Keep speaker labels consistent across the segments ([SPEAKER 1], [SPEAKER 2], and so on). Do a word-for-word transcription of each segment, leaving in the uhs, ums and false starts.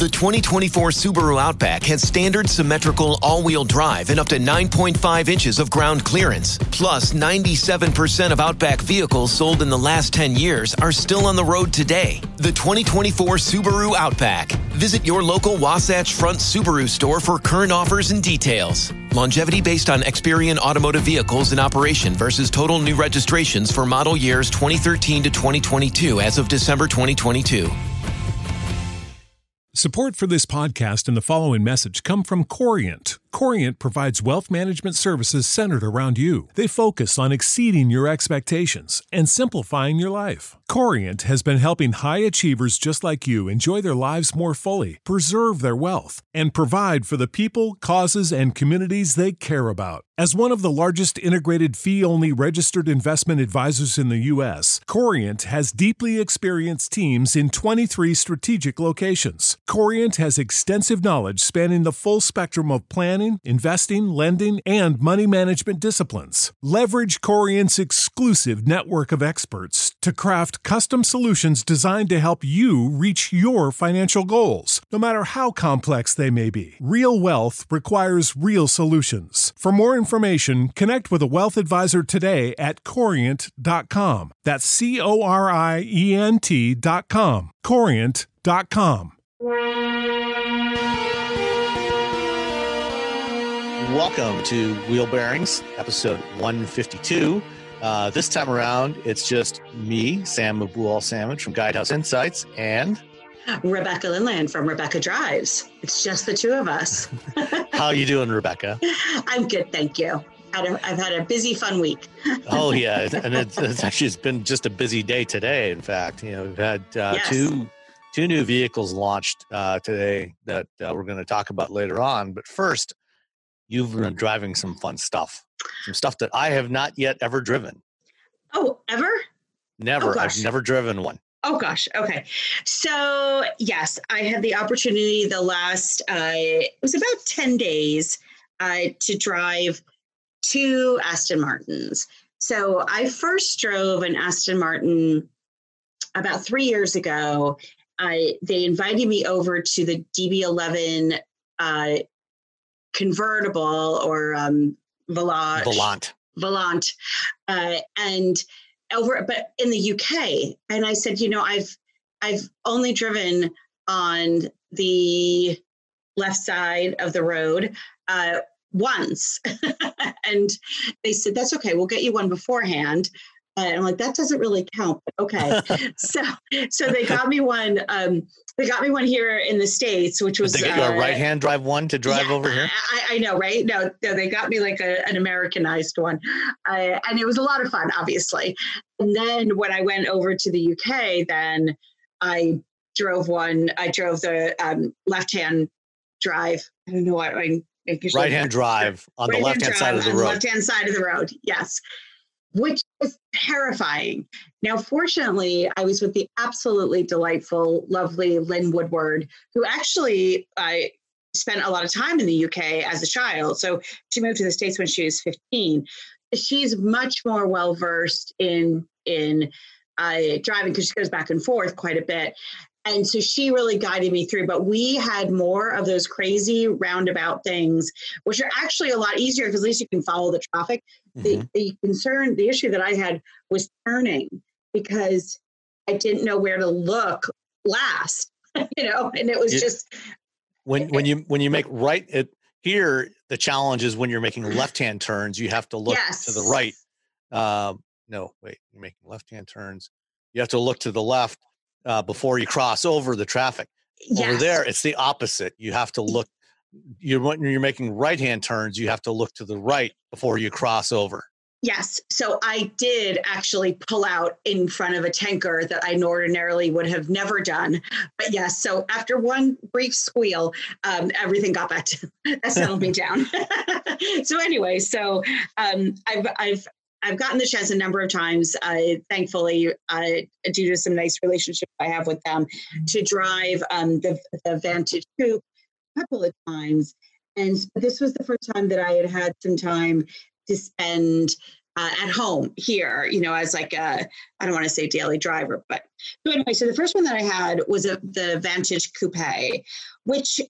[SPEAKER 1] The twenty twenty-four Subaru Outback has standard symmetrical all-wheel drive and up to nine point five inches of ground clearance. Plus, ninety-seven percent of Outback vehicles sold in the last ten years are still on the road today. The twenty twenty-four Subaru Outback. Visit your local Wasatch Front Subaru store for current offers and details. Longevity based on Experian automotive vehicles in operation versus total new registrations for model years twenty thirteen to twenty twenty-two as of December twenty twenty-two.
[SPEAKER 2] Support for this podcast and the following message come from Corient. Corient provides wealth management services centered around you. They focus on exceeding your expectations and simplifying your life. Corient has been helping high achievers just like you enjoy their lives more fully, preserve their wealth, and provide for the people, causes, and communities they care about. As one of the largest integrated fee-only registered investment advisors in the U S, Corient has deeply experienced teams in twenty-three strategic locations. Corient has extensive knowledge spanning the full spectrum of planning, investing, lending, and money management disciplines. Leverage Corient's exclusive network of experts to craft custom solutions designed to help you reach your financial goals, no matter how complex they may be. Real wealth requires real solutions. For more information, connect with a wealth advisor today at corient dot com. That's C O R I E N T dot com. corient dot com.
[SPEAKER 3] Welcome to Wheel Bearings, episode one fifty-two. Uh, this time around, it's just me, Sam Abuel-Samad from Guidehouse Insights, and
[SPEAKER 4] Rebecca Lindland from Rebecca Drives. It's just the two of us.
[SPEAKER 3] How you doing, Rebecca?
[SPEAKER 4] I'm good, thank you. Had a, I've had a busy, fun week.
[SPEAKER 3] Oh yeah, and it's, it's actually it's been just a busy day today. In fact, you know, we've had uh,
[SPEAKER 4] yes.
[SPEAKER 3] two two new vehicles launched uh, today that uh, we're going to talk about later on. But first, you've been driving some fun stuff, some stuff that I have not yet ever driven.
[SPEAKER 4] Oh, ever?
[SPEAKER 3] Never.
[SPEAKER 4] Oh,
[SPEAKER 3] I've never driven one.
[SPEAKER 4] Oh, gosh. Okay. So, yes, I had the opportunity the last, uh, it was about ten days uh, to drive two Aston Martins. So I first drove an Aston Martin about three years ago. Uh, they invited me over to the D B eleven uh, convertible or um, Volant.
[SPEAKER 3] Volant.
[SPEAKER 4] Volant. Uh, and over, but in the U K. And I said, you know, I've, I've only driven on the left side of the road uh, once. And they said, that's okay. We'll get you one beforehand. Uh, and I'm like, that doesn't really count. But okay. so, so they got me one, um, they got me one here in the States, which was
[SPEAKER 3] Did they get you
[SPEAKER 4] uh,
[SPEAKER 3] a right-hand drive one to drive
[SPEAKER 4] yeah,
[SPEAKER 3] over here?
[SPEAKER 4] I, I know, right? No, no, they got me like a, an Americanized one. Uh, and it was a lot of fun, obviously. And then when I went over to the U K, then I drove one, I drove the um, left-hand drive. I don't know what I
[SPEAKER 3] right-hand drive on the left-hand side of the road.
[SPEAKER 4] Left-hand side of the road, yes. Which was terrifying. Now, fortunately, I was with the absolutely delightful, lovely Lynn Woodward, who actually I spent a lot of time in the U K as a child. So she moved to the States when she was fifteen. She's much more well-versed in, in uh, driving because she goes back and forth quite a bit. And so she really guided me through, but we had more of those crazy roundabout things, which are actually a lot easier because at least you can follow the traffic. Mm-hmm. The, the concern, the issue that I had was turning because I didn't know where to look last, you know, and it was
[SPEAKER 3] you,
[SPEAKER 4] just.
[SPEAKER 3] When when you when you make right it here, the challenge is when you're making left-hand turns, you have to look
[SPEAKER 4] yes.
[SPEAKER 3] to the right. Um, no, wait, you're making left-hand turns. You have to look to the left. Uh, before you cross over the traffic.
[SPEAKER 4] Yes.
[SPEAKER 3] Over there, it's the opposite. You have to look, you're, when you're making right-hand turns, you have to look to the right before you cross over.
[SPEAKER 4] Yes. So I did actually pull out in front of a tanker that I ordinarily would have never done. But yes, so after one brief squeal, um, everything got back to, that settled me down. So anyway, so um, I've, I've, I've gotten the chance a number of times, uh, thankfully, uh, due to some nice relationships I have with them, to drive um, the, the Vantage Coupe a couple of times. And this was the first time that I had had some time to spend uh, at home here, you know, as like a, I don't want to say daily driver, but so anyway, so the first one that I had was a, the Vantage Coupe, which,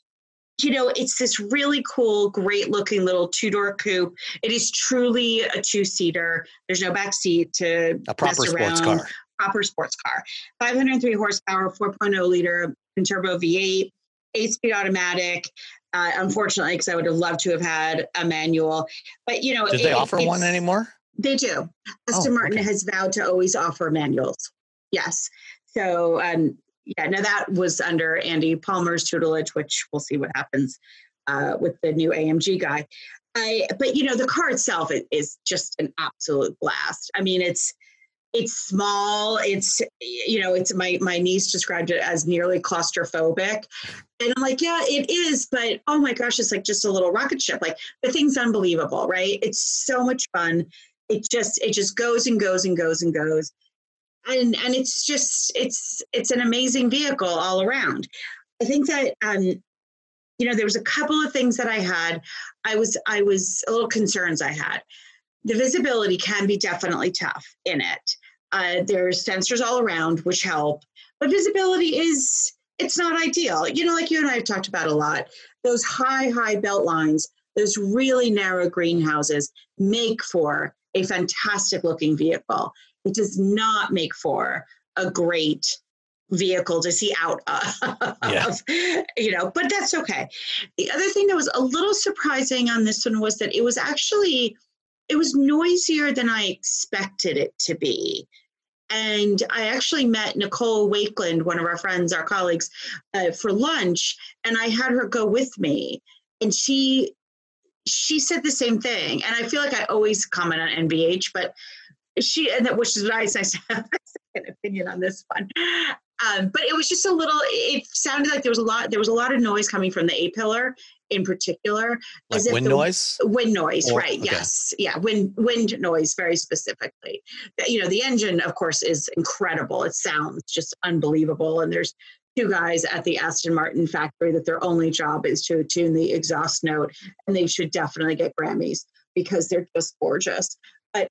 [SPEAKER 4] you know, it's this really cool, great looking little two-door coupe. It is truly a two-seater. There's no back seat to
[SPEAKER 3] a proper
[SPEAKER 4] mess
[SPEAKER 3] sports
[SPEAKER 4] around.
[SPEAKER 3] car.
[SPEAKER 4] Proper sports car. five hundred three horsepower, four point oh liter turbo V eight, eight-speed automatic. Uh, unfortunately, because I would have loved to have had a manual. But, you know,
[SPEAKER 3] Did
[SPEAKER 4] it,
[SPEAKER 3] they offer one anymore?
[SPEAKER 4] They do. Aston
[SPEAKER 3] oh,
[SPEAKER 4] Martin
[SPEAKER 3] okay.
[SPEAKER 4] has vowed to always offer manuals. Yes. So, um, yeah, now that was under Andy Palmer's tutelage, which we'll see what happens uh, with the new A M G guy. I, but, you know, the car itself is, is just an absolute blast. I mean, it's it's small. It's, you know, it's my, my niece described it as nearly claustrophobic. And I'm like, yeah, it is. But, oh, my gosh, it's like just a little rocket ship. Like the thing's unbelievable, right? It's so much fun. It just it just goes and goes and goes and goes. And and it's just it's it's an amazing vehicle all around. I think that um, you know, there was a couple of things that I had. I was I was a little concerns I had. The visibility can be definitely tough in it. Uh, there's sensors all around which help, but visibility is it's not ideal. You know, like you and I have talked about a lot. Those high high belt lines, those really narrow greenhouses make for a fantastic looking vehicle. It does not make for a great vehicle to see out of,
[SPEAKER 3] yeah.
[SPEAKER 4] you know, but that's okay. The other thing that was a little surprising on this one was that it was actually, it was noisier than I expected it to be. And I actually met Nicole Wakeland, one of our friends, our colleagues, uh, for lunch, and I had her go with me. And she she said the same thing. And I feel like I always comment on N V H, but she, and that, which is nice, I have an opinion on this one. Um, but it was just a little, it sounded like there was a lot, there was a lot of noise coming from the A-pillar in particular.
[SPEAKER 3] Like
[SPEAKER 4] as if
[SPEAKER 3] wind
[SPEAKER 4] the,
[SPEAKER 3] noise?
[SPEAKER 4] Wind noise,
[SPEAKER 3] or,
[SPEAKER 4] right,
[SPEAKER 3] okay.
[SPEAKER 4] yes. Yeah, wind, wind noise very specifically. You know, the engine, of course, is incredible. It sounds just unbelievable. And there's two guys at the Aston Martin factory that their only job is to tune the exhaust note, and they should definitely get Grammys because they're just gorgeous. But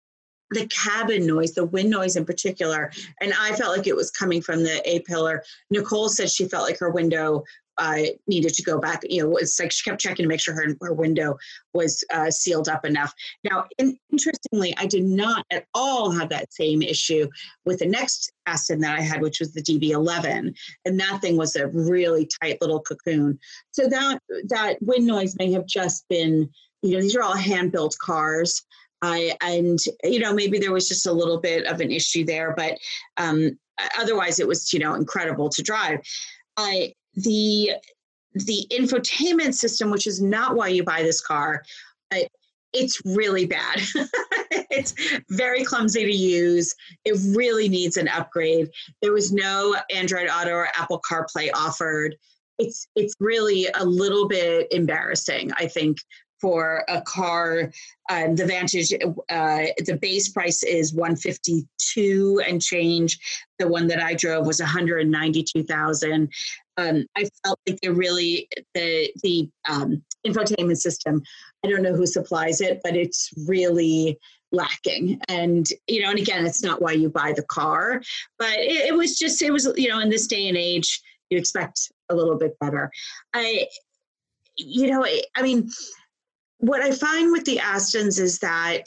[SPEAKER 4] the cabin noise, the wind noise in particular, and I felt like it was coming from the A-pillar. Nicole said she felt like her window uh, needed to go back. You know, it's like she kept checking to make sure her, her window was uh, sealed up enough. Now, in, interestingly, I did not at all have that same issue with the next Aston that I had, which was the D B eleven. And that thing was a really tight little cocoon. So that that wind noise may have just been, you know, these are all hand-built cars. I, and, you know, maybe there was just a little bit of an issue there, but um, otherwise it was, you know, incredible to drive. I, the, the infotainment system, which is not why you buy this car, uh, it's really bad. It's very clumsy to use. It really needs an upgrade. There was no Android Auto or Apple CarPlay offered. It's, it's really a little bit embarrassing, I think, for a car. Um, the Vantage, uh, the base price is one hundred fifty-two thousand and change. The one that I drove was one hundred ninety-two thousand. Um, I felt like they really, the the um, infotainment system, I don't know who supplies it, but it's really lacking. And, you know, and again, it's not why you buy the car, but it, it was just, it was, you know, in this day and age, you expect a little bit better. I, you know, I, I mean, what I find with the Astons is that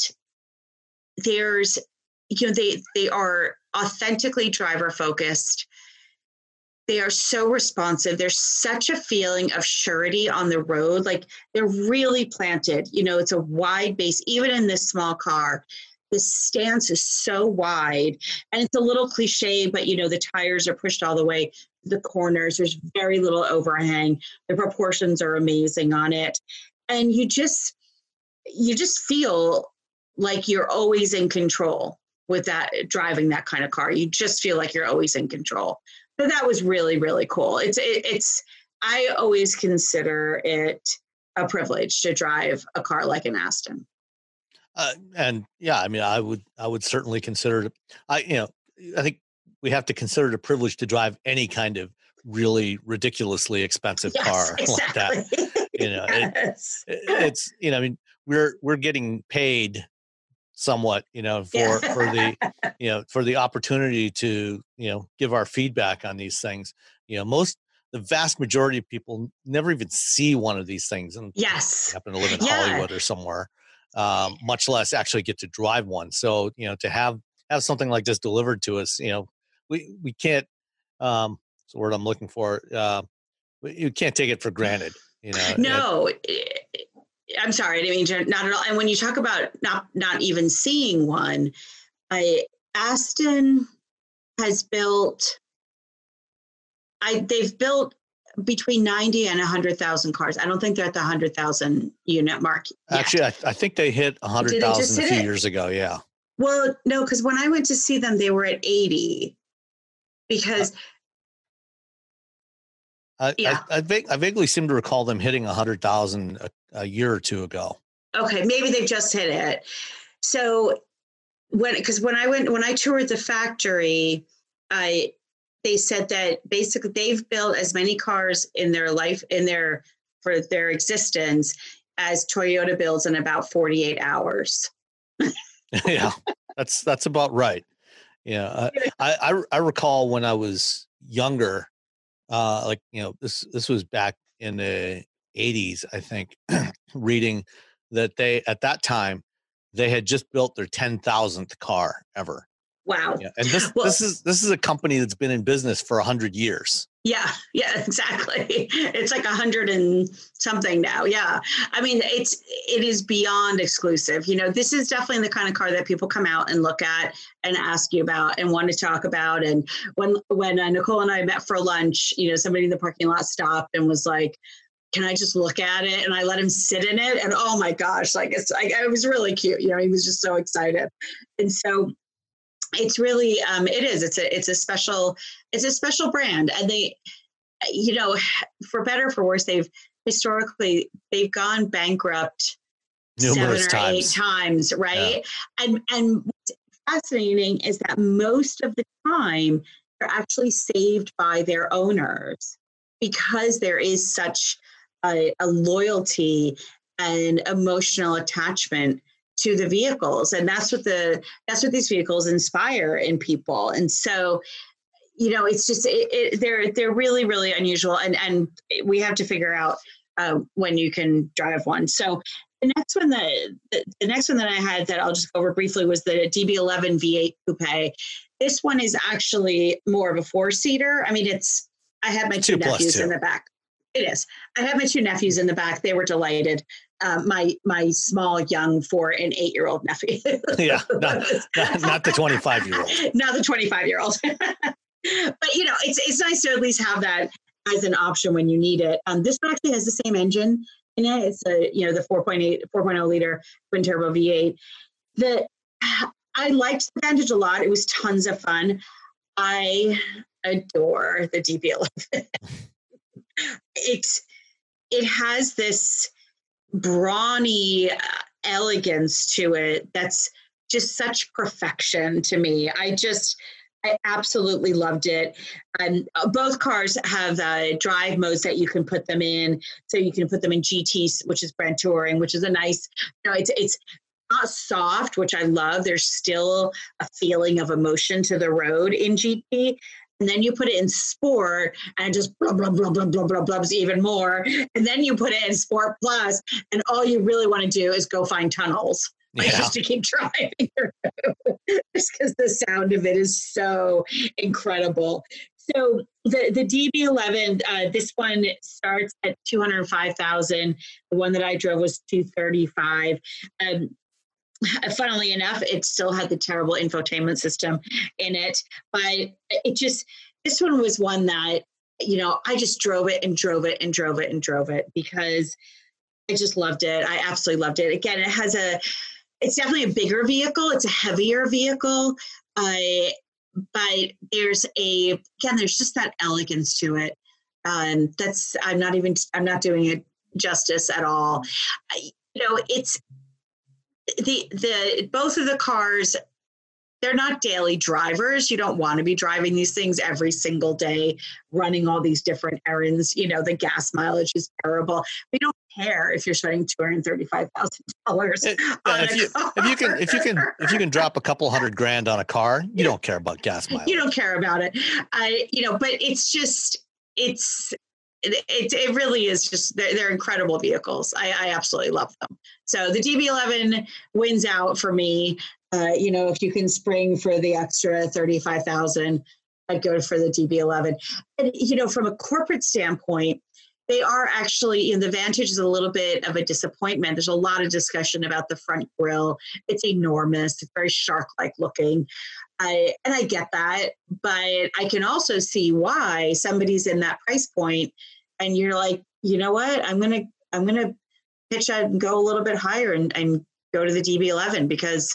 [SPEAKER 4] there's, you know, they they are authentically driver focused. They are so responsive. There's such a feeling of surety on the road. Like they're really planted. You know, it's a wide base, even in this small car. The stance is so wide, and it's a little cliche, but you know, the tires are pushed all the way to the corners. There's very little overhang. The proportions are amazing on it. And you just, you just feel like you're always in control with that, driving that kind of car. You just feel like you're always in control. So that was really, really cool. It's, it, it's, I always consider it a privilege to drive a car like an Aston.
[SPEAKER 3] Uh, and yeah, I mean, I would, I would certainly consider it. I, you know, I think we have to consider it a privilege to drive any kind of really ridiculously expensive
[SPEAKER 4] Yes,
[SPEAKER 3] car
[SPEAKER 4] exactly.
[SPEAKER 3] like that. You know,
[SPEAKER 4] Yes.
[SPEAKER 3] it, it's, you know, I mean, we're, we're getting paid somewhat, you know, for,
[SPEAKER 4] Yeah.
[SPEAKER 3] for the, you know, for the opportunity to, you know, give our feedback on these things. You know, most, the vast majority of people never even see one of these things and
[SPEAKER 4] Yes.
[SPEAKER 3] happen to live in
[SPEAKER 4] Yeah.
[SPEAKER 3] Hollywood or somewhere, um, much less actually get to drive one. So, you know, to have, have something like this delivered to us, you know, we, we can't, um, it's the word I'm looking for. Uh, you can't take it for granted, you know.
[SPEAKER 4] No, it, I'm sorry. I didn't mean to, not at all. And when you talk about not, not even seeing one, I, Aston has built, I, they've built between ninety and a hundred thousand cars. I don't think they're at the hundred thousand unit mark yet.
[SPEAKER 3] Actually, I, I think they hit a hundred thousand a few it? years ago. Yeah.
[SPEAKER 4] Well, no, because when I went to see them, they were at eighty. Because,
[SPEAKER 3] uh,
[SPEAKER 4] yeah,
[SPEAKER 3] I, I, I, I vaguely seem to recall them hitting a hundred thousand a, a year or two ago.
[SPEAKER 4] Okay, maybe they've just hit it. So when, because when I went, when I toured the factory, I. They said that basically they've built as many cars in their life, in their, for their existence as Toyota builds in about forty-eight hours.
[SPEAKER 3] Yeah, that's, that's about right. Yeah. Uh, I, I, I recall when I was younger, uh, like, you know, this, this was back in the eighties, I think, reading that they, at that time, they had just built their ten thousandth car ever.
[SPEAKER 4] Wow.
[SPEAKER 3] Yeah. And this, well, this is, this is a company that's been in business for a hundred years.
[SPEAKER 4] Yeah. Yeah, exactly. It's like a hundred and something now. Yeah. I mean, it's, it is beyond exclusive. You know, this is definitely the kind of car that people come out and look at and ask you about and want to talk about. And when, when uh, Nicole and I met for lunch, you know, somebody in the parking lot stopped and was like, can I just look at it? And I let him sit in it. And oh my gosh, like it's like, it was really cute. You know, he was just so excited. And so it's really, um, it is, it's a, it's a special, it's a special brand. And they, you know, for better or for worse, they've historically, they've gone bankrupt
[SPEAKER 3] numerous
[SPEAKER 4] seven or
[SPEAKER 3] times.
[SPEAKER 4] eight times. Right. Yeah. And, and what's fascinating is that most of the time they're actually saved by their owners because there is such a, a loyalty and emotional attachment to the vehicles. And that's what the, that's what these vehicles inspire in people. And so, you know, it's just, it, it, they're, they're really, really unusual. And, and we have to figure out uh, when you can drive one. So the next one that, the, the next one that I had that I'll just go over briefly was the D B eleven V eight Coupe. This one is actually more of a four seater. I mean, it's, I had my two, two nephews two. in the back. It is. I had my two nephews in the back. They were delighted. Um, my my small, young four and eight year old nephew.
[SPEAKER 3] Yeah, not, not, not the twenty-five year old.
[SPEAKER 4] Not the twenty-five year old. But you know, it's it's nice to at least have that as an option when you need it. Um, this one actually has the same engine in it. It's a you know the four point eight, four point oh liter twin turbo V eight. The I liked the Vantage a lot. It was tons of fun. I adore the D B eleven. It's it has this brawny uh, elegance to it that's just such perfection to me. I just I absolutely loved it. Um, both cars have uh, drive modes that you can put them in. So you can put them in G T, which is Brand Touring, which is a nice, you know, it's it's not soft, which I love. There's still a feeling of emotion to the road in G T. And then you put it in Sport and it just blah, blah, blah, blah, blah, blah, blubs even more. And then you put it in Sport Plus and all you really want to do is go find tunnels. Like yeah. Just to keep driving just because the sound of it is so incredible. So the, the D B eleven, uh, this one starts at two hundred five thousand. The one that I drove was two thirty-five. Um, funnily enough, it still had the terrible infotainment system in it, but it just, this one was one that, you know, I just drove it and drove it and drove it and drove it because I just loved it. I absolutely loved it. Again, it has a, it's definitely a bigger vehicle. It's a heavier vehicle. Uh, but there's a, again, there's just that elegance to it. Um, that's, I'm not even, I'm not doing it justice at all. I, you know, it's, the, the, both of the cars they're not daily drivers. You don't want to be driving these things every single day, running all these different errands. You know, the gas mileage is terrible. We don't care if you're spending two hundred thirty-five thousand dollars on
[SPEAKER 3] if
[SPEAKER 4] a
[SPEAKER 3] you,
[SPEAKER 4] car.
[SPEAKER 3] if you can, if you can, if you can drop a couple hundred grand on a car, you don't care about gas mileage.
[SPEAKER 4] You don't care about it. I, you know, but it's just, it's, it, it, it really is just, they're, they're incredible vehicles. I, I absolutely love them. So the D B eleven wins out for me. Uh, you know, if you can spring for the extra thirty-five thousand, I'd go for the D B eleven. And, you know, from a corporate standpoint, they are actually, you know, the Vantage is a little bit of a disappointment. There's a lot of discussion about the front grille. It's enormous. It's very shark-like looking. I, and I get that, but I can also see why somebody's in that price point and you're like, you know what, I'm going to, I'm going to pitch out and go a little bit higher and, and go to the D B eleven because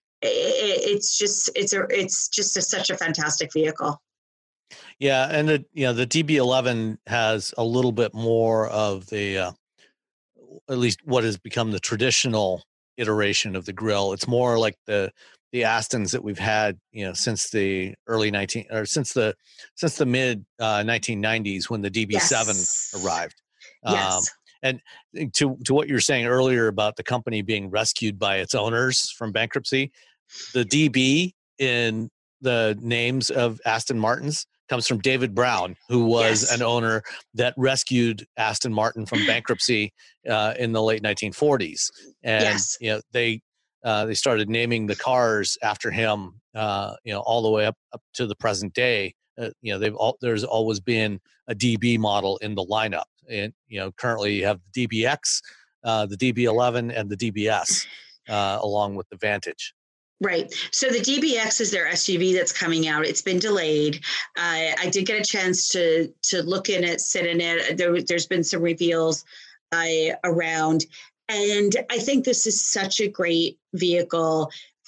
[SPEAKER 4] it's just it's a it's just a, such a fantastic vehicle.
[SPEAKER 3] Yeah, and the you know the D B eleven has a little bit more of the uh, at least what has become the traditional iteration of the grille. It's more like the the Astons that we've had you know since the early nineteen or since the since the mid uh, nineteen nineties when the D B seven yes. arrived.
[SPEAKER 4] Yes.
[SPEAKER 3] Um, and to to what you were saying earlier about the company being rescued by its owners from bankruptcy. The D B in the names of Aston Martins comes from David Brown, who was yes. an owner that rescued Aston Martin from bankruptcy uh, in the late nineteen forties. And
[SPEAKER 4] yes.
[SPEAKER 3] you know they uh, they started naming the cars after him. Uh, you know all the way up, up to the present day. Uh, you know they've all, there's always been a D B model in the lineup, and you know currently you have the D B X, uh, the D B eleven, and the D B S, uh, along with the Vantage.
[SPEAKER 4] Right. So the D B X is their S U V that's coming out. It's been delayed. Uh, I did get a chance to to look in it, sit in it. There, there's been some reveals uh, around. And I think this is such a great vehicle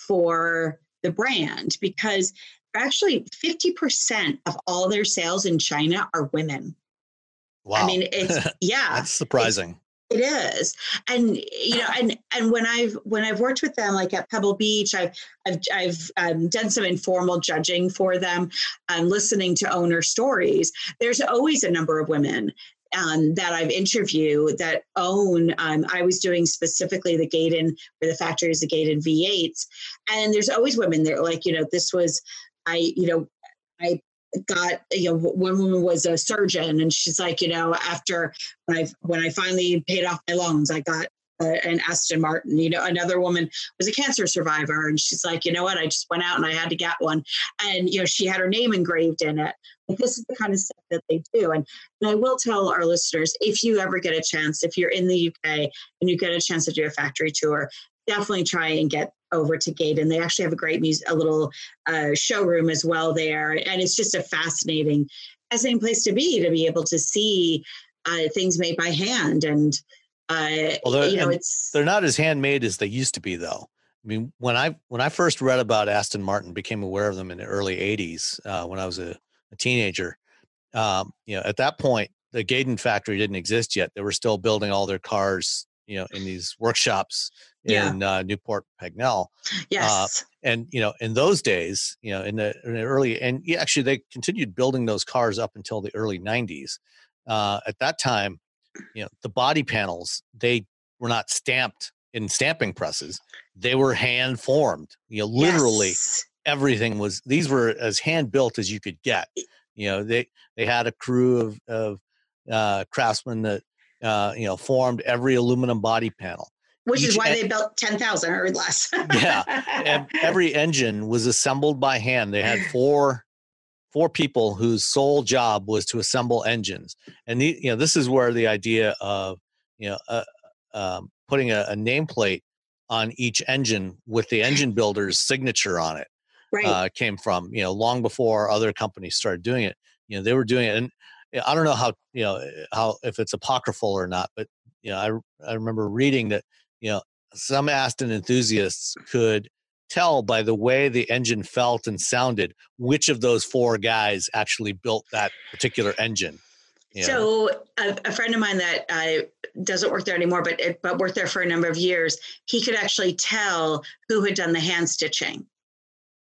[SPEAKER 4] for the brand because actually fifty percent of all their sales in China are women.
[SPEAKER 3] Wow.
[SPEAKER 4] I mean, it's, yeah.
[SPEAKER 3] That's surprising.
[SPEAKER 4] It is. And, you know, and, and when I've, when I've worked with them, like at Pebble Beach, I've, I've, I've um, done some informal judging for them and listening to owner stories. There's always a number of women um, that I've interviewed that own, um, I was doing specifically the Gaydon, where the factory is the Gaydon V eights. And there's always women there. Like, you know, this was, I, you know, I, got, you know, one woman was a surgeon and she's like, you know, after when I, when I finally paid off my loans, I got uh, an Aston Martin. You know, another woman was a cancer survivor and she's like, you know what, I just went out and I had to get one. And, you know, she had her name engraved in it. Like, this is the kind of stuff that they do. And, and I will tell our listeners, if you ever get a chance, if you're in the U K and you get a chance to do a factory tour, definitely try and get over to Gaydon. They actually have a great music, a little uh, showroom as well there. And it's just a fascinating, fascinating place to be, to be able to see uh, things made by hand. And, uh,
[SPEAKER 3] well,
[SPEAKER 4] you know, it's,
[SPEAKER 3] they're not as handmade as they used to be though. I mean, when I, when I first read about Aston Martin, became aware of them in the early eighties, uh, when I was a, a teenager, um, you know, at that point, the Gaydon factory didn't exist yet. They were still building all their cars, you know, in these workshops in yeah. uh, Newport Pagnell.
[SPEAKER 4] Yes.
[SPEAKER 3] Uh, and, you know, in those days, you know, in the, in the early, and yeah, actually they continued building those cars up until the early nineties. Uh, at that time, you know, the body panels, they were not stamped in stamping presses. They were hand formed, you know, literally
[SPEAKER 4] yes.
[SPEAKER 3] everything was, these were as hand built as you could get. You know, they, they had a crew of, of uh, craftsmen that, uh, you know, formed every aluminum body panel.
[SPEAKER 4] Which
[SPEAKER 3] Each
[SPEAKER 4] is why
[SPEAKER 3] en-
[SPEAKER 4] they built ten thousand or less.
[SPEAKER 3] Yeah. And every engine was assembled by hand. They had four, four people whose sole job was to assemble engines. And, the, you know, this is where the idea of, you know, uh, um, putting a, a nameplate on each engine with the engine builder's signature on it
[SPEAKER 4] right.
[SPEAKER 3] uh, came from, you know, long before other companies started doing it. You know, they were doing it. And I don't know how, you know, how, if it's apocryphal or not, but, you know, I, I remember reading that, you know, some Aston enthusiasts could tell by the way the engine felt and sounded which of those four guys actually built that particular engine. You know?
[SPEAKER 4] So a, a friend of mine that uh, doesn't work there anymore, but but worked there for a number of years, he could actually tell who had done the hand stitching.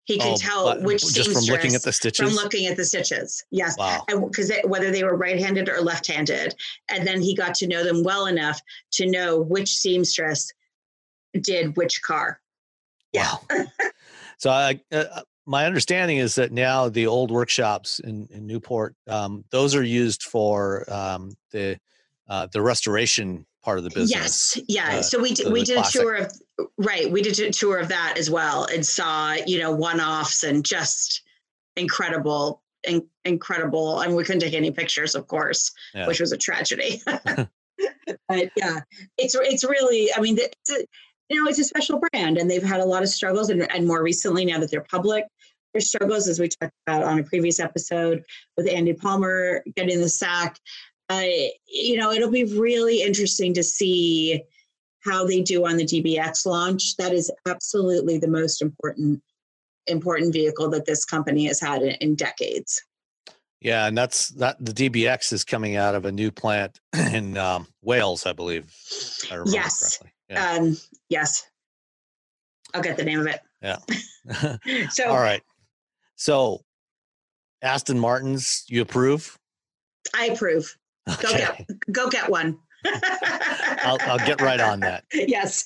[SPEAKER 4] He could
[SPEAKER 3] Oh,
[SPEAKER 4] tell
[SPEAKER 3] but
[SPEAKER 4] which
[SPEAKER 3] just from looking at the
[SPEAKER 4] seamstress
[SPEAKER 3] stitches?
[SPEAKER 4] from looking at the stitches. Yes.
[SPEAKER 3] Wow.
[SPEAKER 4] And because whether they were right-handed or left-handed. And then he got to know them well enough to know which seamstress did which car. Yeah.
[SPEAKER 3] Wow. So I, uh, my understanding is that now the old workshops in, in Newport, um, those are used for um, the uh, the restoration part of the business.
[SPEAKER 4] Yes. Yeah.
[SPEAKER 3] Uh,
[SPEAKER 4] so we did,
[SPEAKER 3] so
[SPEAKER 4] we
[SPEAKER 3] the
[SPEAKER 4] did
[SPEAKER 3] classic.
[SPEAKER 4] a tour of, right. We did a tour of that as well and saw, you know, one-offs and just incredible, in, incredible. And we couldn't take any pictures, of course,
[SPEAKER 3] Yeah.
[SPEAKER 4] which was a tragedy. But yeah, it's, it's really, I mean, it's a, you know, it's a special brand and they've had a lot of struggles and, and more recently, now that they're public, there's struggles, as we talked about on a previous episode with Andy Palmer getting the sack. Uh, you know, it'll be really interesting to see how they do on the D B X launch. That is absolutely the most important, important vehicle that this company has had in, in decades.
[SPEAKER 3] Yeah, and that's that. The D B X is coming out of a new plant in um, Wales, I believe. If I remember
[SPEAKER 4] Yes.
[SPEAKER 3] correctly. Yeah.
[SPEAKER 4] Um, yes. I'll get the name of it.
[SPEAKER 3] Yeah.
[SPEAKER 4] So,
[SPEAKER 3] All right. So, Aston Martins, you approve?
[SPEAKER 4] I approve. Go
[SPEAKER 3] Okay.
[SPEAKER 4] get, go get one.
[SPEAKER 3] I'll, I'll get right on that.
[SPEAKER 4] Yes.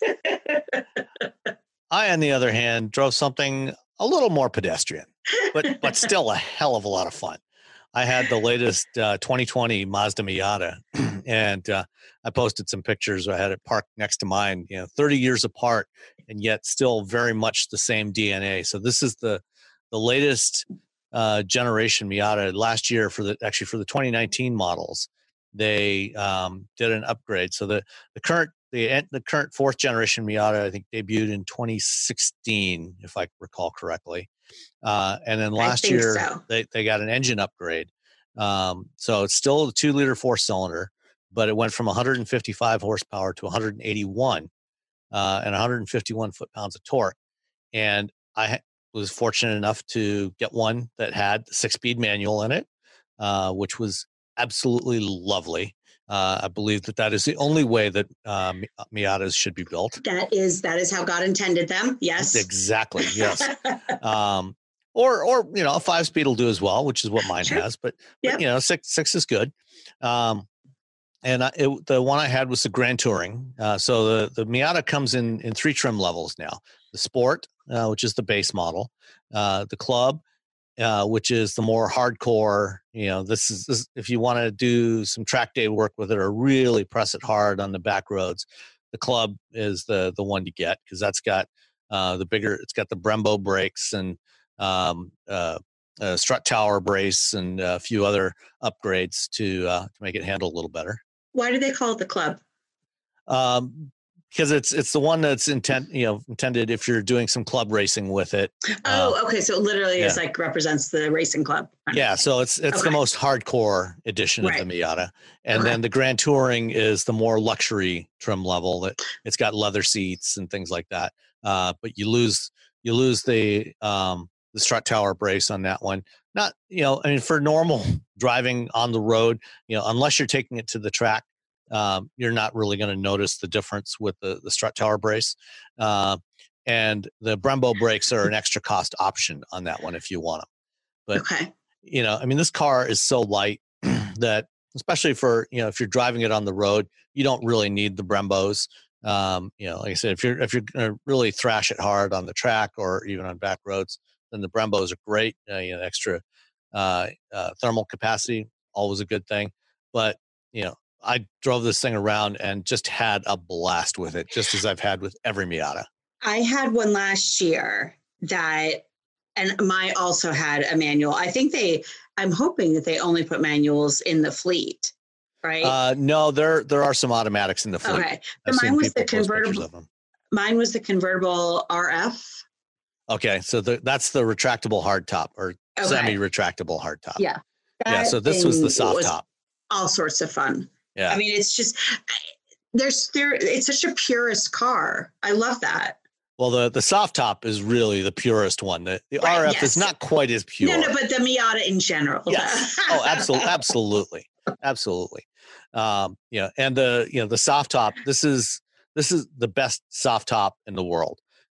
[SPEAKER 3] I, on the other hand, drove something a little more pedestrian, but but still a hell of a lot of fun. I had the latest uh, twenty twenty Mazda Miata, and uh, I posted some pictures. I had it parked next to mine, you know, thirty years apart, and yet still very much the same D N A. So this is the the latest uh, generation Miata. Last year, for the actually for the twenty nineteen models, they um, did an upgrade. So the the current the the current fourth generation Miata, I think, debuted in twenty sixteen, if I recall correctly. Uh, and then last year
[SPEAKER 4] so.
[SPEAKER 3] they, they got an engine upgrade. Um, so it's still a two liter four cylinder, but it went from one hundred fifty-five horsepower to one hundred eighty-one uh, and one hundred fifty-one foot pounds of torque. And I ha- was fortunate enough to get one that had the six speed manual in it, uh, which was absolutely lovely. Uh, I believe that that is the only way that uh, Miatas should be built.
[SPEAKER 4] That is that is how God intended them. Yes,
[SPEAKER 3] exactly. Yes, um, or or you know, a five speed will do as well, which is what mine
[SPEAKER 4] Sure.
[SPEAKER 3] has. But,
[SPEAKER 4] Yep.
[SPEAKER 3] but you know, six six is good. Um, and I, it, the one I had was the Grand Touring. Uh, so the the Miata comes in in three trim levels now: the Sport, uh, which is the base model, uh, the Club, Uh, which is the more hardcore, you know, this is, this, if you want to do some track day work with it or really press it hard on the back roads, the Club is the the one to get, because that's got uh, the bigger, it's got the Brembo brakes and um, uh, a strut tower brace and a few other upgrades to uh, to make it handle a little better.
[SPEAKER 4] Why do they call it the Club?
[SPEAKER 3] Um, because it's it's the one that's intent you know intended if you're doing some club racing with it.
[SPEAKER 4] Oh,
[SPEAKER 3] uh,
[SPEAKER 4] okay. So it literally
[SPEAKER 3] yeah.
[SPEAKER 4] is like represents the racing club.
[SPEAKER 3] Yeah, so it's it's
[SPEAKER 4] Okay.
[SPEAKER 3] the most hardcore edition
[SPEAKER 4] Right.
[SPEAKER 3] of the Miata, and
[SPEAKER 4] Okay.
[SPEAKER 3] then the Grand Touring is the more luxury trim level. That it's got leather seats and things like that. Uh, but you lose you lose the um, the strut tower brace on that one. Not you know, I mean, for normal driving on the road, you know, unless you're taking it to the track, um, you're not really going to notice the difference with the the strut tower brace. Uh, and the Brembo brakes are an extra cost option on that one if you want them. But
[SPEAKER 4] Okay.
[SPEAKER 3] you know, I mean, this car is so light that, especially for, you know, if you're driving it on the road, you don't really need the Brembos. Um, you know, like I said, if you're, if you're going to really thrash it hard on the track or even on back roads, then the Brembos are great. Uh, you know, extra uh, uh, thermal capacity, always a good thing. But, you know, I drove this thing around and just had a blast with it, just as I've had with every Miata.
[SPEAKER 4] I had one last year that, and my also had a manual. I think they, I'm hoping that they only put manuals in the fleet, right?
[SPEAKER 3] Uh, no, there there are some automatics in the fleet.
[SPEAKER 4] Okay.
[SPEAKER 3] I've
[SPEAKER 4] So
[SPEAKER 3] seen
[SPEAKER 4] mine was the
[SPEAKER 3] people post pictures
[SPEAKER 4] convertible.
[SPEAKER 3] of them.
[SPEAKER 4] Mine was the convertible R F.
[SPEAKER 3] Okay, so the, that's the retractable hardtop or
[SPEAKER 4] Okay.
[SPEAKER 3] semi-retractable hardtop.
[SPEAKER 4] Yeah.
[SPEAKER 3] yeah.
[SPEAKER 4] That
[SPEAKER 3] So this was the
[SPEAKER 4] thing
[SPEAKER 3] soft
[SPEAKER 4] was
[SPEAKER 3] top.
[SPEAKER 4] All sorts of fun.
[SPEAKER 3] Yeah.
[SPEAKER 4] I mean, it's just, there's there. It's such a purist car. I love that.
[SPEAKER 3] Well, the, the soft top is really the purest one. The, the
[SPEAKER 4] Right,
[SPEAKER 3] R F
[SPEAKER 4] yes.
[SPEAKER 3] is not quite as pure.
[SPEAKER 4] No, no, but the Miata in general.
[SPEAKER 3] Yes. Oh, absolutely, absolutely, absolutely. Um, you know, and the you know the soft top. This is this is the best soft top in the world.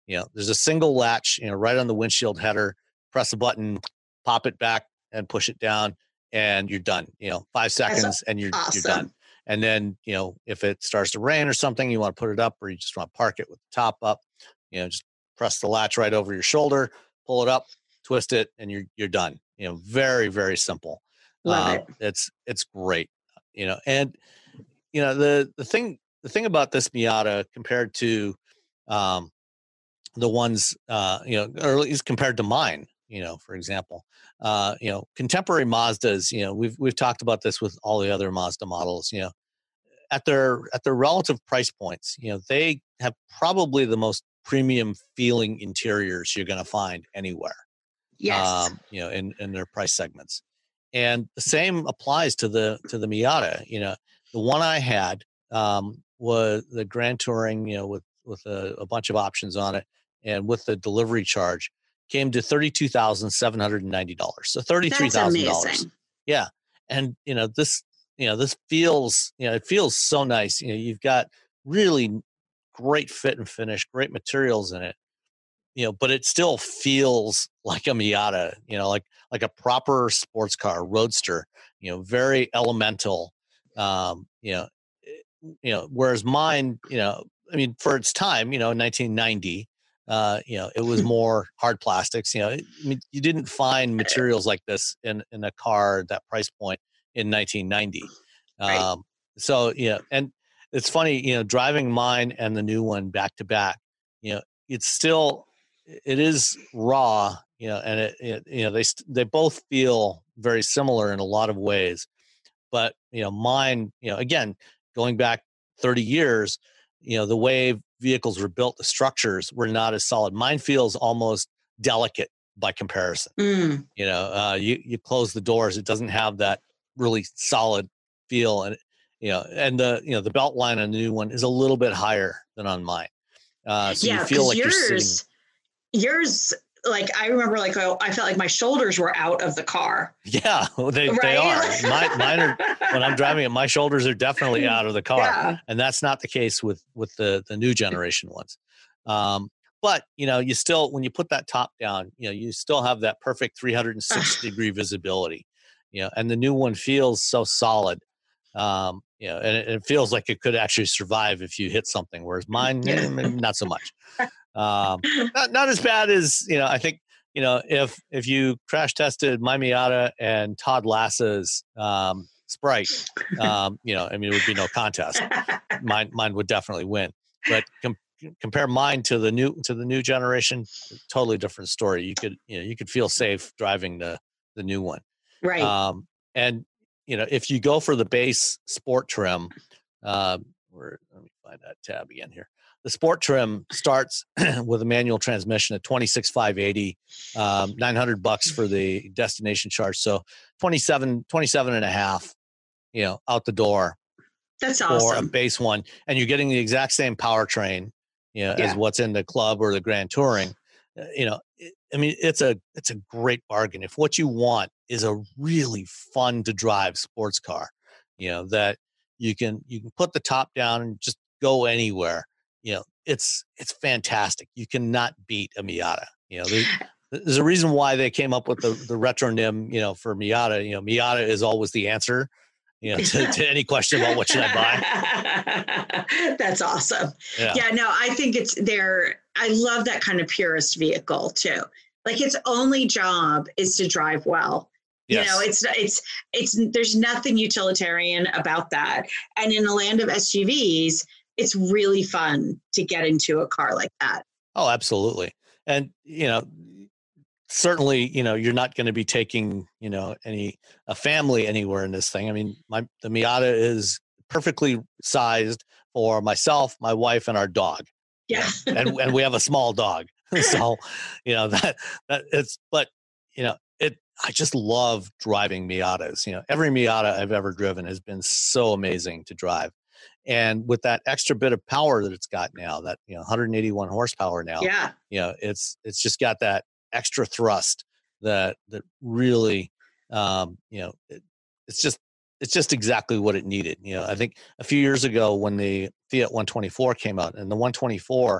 [SPEAKER 3] You know, there's a single latch, you know, right on the windshield header. Press a button, pop it back, and push it down, and you're done. You know, five seconds,
[SPEAKER 4] That's
[SPEAKER 3] and you're
[SPEAKER 4] awesome.
[SPEAKER 3] you're done. And then, you know, if it starts to rain or something, you want to put it up, or you just want to park it with the top up. You know, just press the latch right over your shoulder, pull it up, twist it, and you're you're done. You know, very very simple.
[SPEAKER 4] Love
[SPEAKER 3] uh,
[SPEAKER 4] it.
[SPEAKER 3] It's it's great. You know, and you know the the thing the thing about this Miata compared to um, the ones uh, you know, or at least compared to mine, you know, for example, uh, you know, contemporary Mazdas, you know, we've we've talked about this with all the other Mazda models, you know, at their at their relative price points, you know, they have probably the most premium feeling interiors you're going to find anywhere.
[SPEAKER 4] Yes.
[SPEAKER 3] Um, you know, in in their price segments. And the same applies to the to the Miata. You know, the one I had um, was the Grand Touring, you know, with with a, a bunch of options on it, and with the delivery charge, came to thirty-two thousand seven hundred and ninety dollars. So thirty-three thousand dollars. Yeah, and you know this, you know this feels, you know, it feels so nice. You know, you've got really great fit and finish, great materials in it. You know, but it still feels like a Miata, you know, like like a proper sports car, roadster, you know, very elemental. Um, you know, eh, you know, whereas mine, you know, I mean, for its time, you know, in nineteen ninety, uh, you know, it was more hard plastics. You know, I mean, you didn't find materials like this in in a car at that price point in nineteen ninety.
[SPEAKER 4] Right.
[SPEAKER 3] Um, so, you know, and it's funny, you know, driving mine and the new one back to back, you know, it's still, it is raw, you know, and it, it you know, they, they both feel very similar in a lot of ways, but, you know, mine, you know, again, going back thirty years, you know, the way vehicles were built, the structures were not as solid. Mine feels almost delicate by comparison.
[SPEAKER 4] Mm.
[SPEAKER 3] You know, uh, you, you close the doors, it doesn't have that really solid feel. And, you know, and the, you know, the belt line on the new one is a little bit higher than on mine. Uh, so
[SPEAKER 4] yeah,
[SPEAKER 3] you feel like
[SPEAKER 4] yours,
[SPEAKER 3] you're sitting.
[SPEAKER 4] Yours, like I remember, like I felt like my shoulders were out of the car.
[SPEAKER 3] Yeah, they,
[SPEAKER 4] right?
[SPEAKER 3] they are. mine, mine are. When I'm driving it, my shoulders are definitely out of the car,
[SPEAKER 4] yeah.
[SPEAKER 3] and that's not the case with with the the new generation ones. Um, but you know, you still, when you put that top down, you know, you still have that perfect three hundred sixty degree visibility. You know, and the new one feels so solid. Um, you know, and it, it feels like it could actually survive if you hit something, whereas mine,
[SPEAKER 4] Yeah.
[SPEAKER 3] eh, not so much. Um, not not as bad as, you know, I think, you know, if if you crash tested my Miata and Todd Lassa's um, Sprite, um, you know, I mean, it would be no contest. Mine mine would definitely win. But com- compare mine to the new to the new generation, totally different story. You could, you know, you could feel safe driving the the new one.
[SPEAKER 4] Right.
[SPEAKER 3] Um, and you know, if you go for the base sport trim, um, where, let me find that tab again here. The sport trim starts with a manual transmission at twenty-six thousand five hundred eighty, um, nine hundred bucks for the destination charge. So twenty-seven, twenty-seven and a half, you know, out the door.
[SPEAKER 4] That's
[SPEAKER 3] for
[SPEAKER 4] awesome.
[SPEAKER 3] a base one. And you're getting the exact same powertrain, you know,
[SPEAKER 4] Yeah.
[SPEAKER 3] as what's in the club or the Grand Touring. Uh, you know, it, I mean, it's a, it's a great bargain. If what you want is a really fun to drive sports car, you know, that you can, you can put the top down and just go anywhere. You know, it's it's fantastic. You cannot beat a Miata. You know, there's, there's a reason why they came up with the the retronym. You know, for Miata. You know, Miata is always the answer. You know, to, to any question about what should I
[SPEAKER 4] buy. That's awesome.
[SPEAKER 3] Yeah.
[SPEAKER 4] yeah, no, I think it's there. I love that kind of purist vehicle too. Like its only job is to drive well. Yes. You know, it's it's it's there's nothing utilitarian about that. And in a land of S U Vs, it's really fun to get into a car like that.
[SPEAKER 3] Oh, absolutely. And, you know, certainly, you know, you're not going to be taking, you know, any, a family anywhere in this thing. I mean, my, the Miata is perfectly sized for myself, my wife, and our dog.
[SPEAKER 4] Yeah.
[SPEAKER 3] You know, and, and we have a small dog. So, you know, that, that it's, but, you know, it, I just love driving Miatas. You know, every Miata I've ever driven has been so amazing to drive. And with that extra bit of power that it's got now, that, you know, one hundred eighty-one horsepower now,
[SPEAKER 4] yeah,
[SPEAKER 3] you know, it's, it's just got that extra thrust that, that really, um, you know, it, it's just, it's just exactly what it needed. You know, I think a few years ago when the Fiat one twenty-four came out, and the one twenty-four,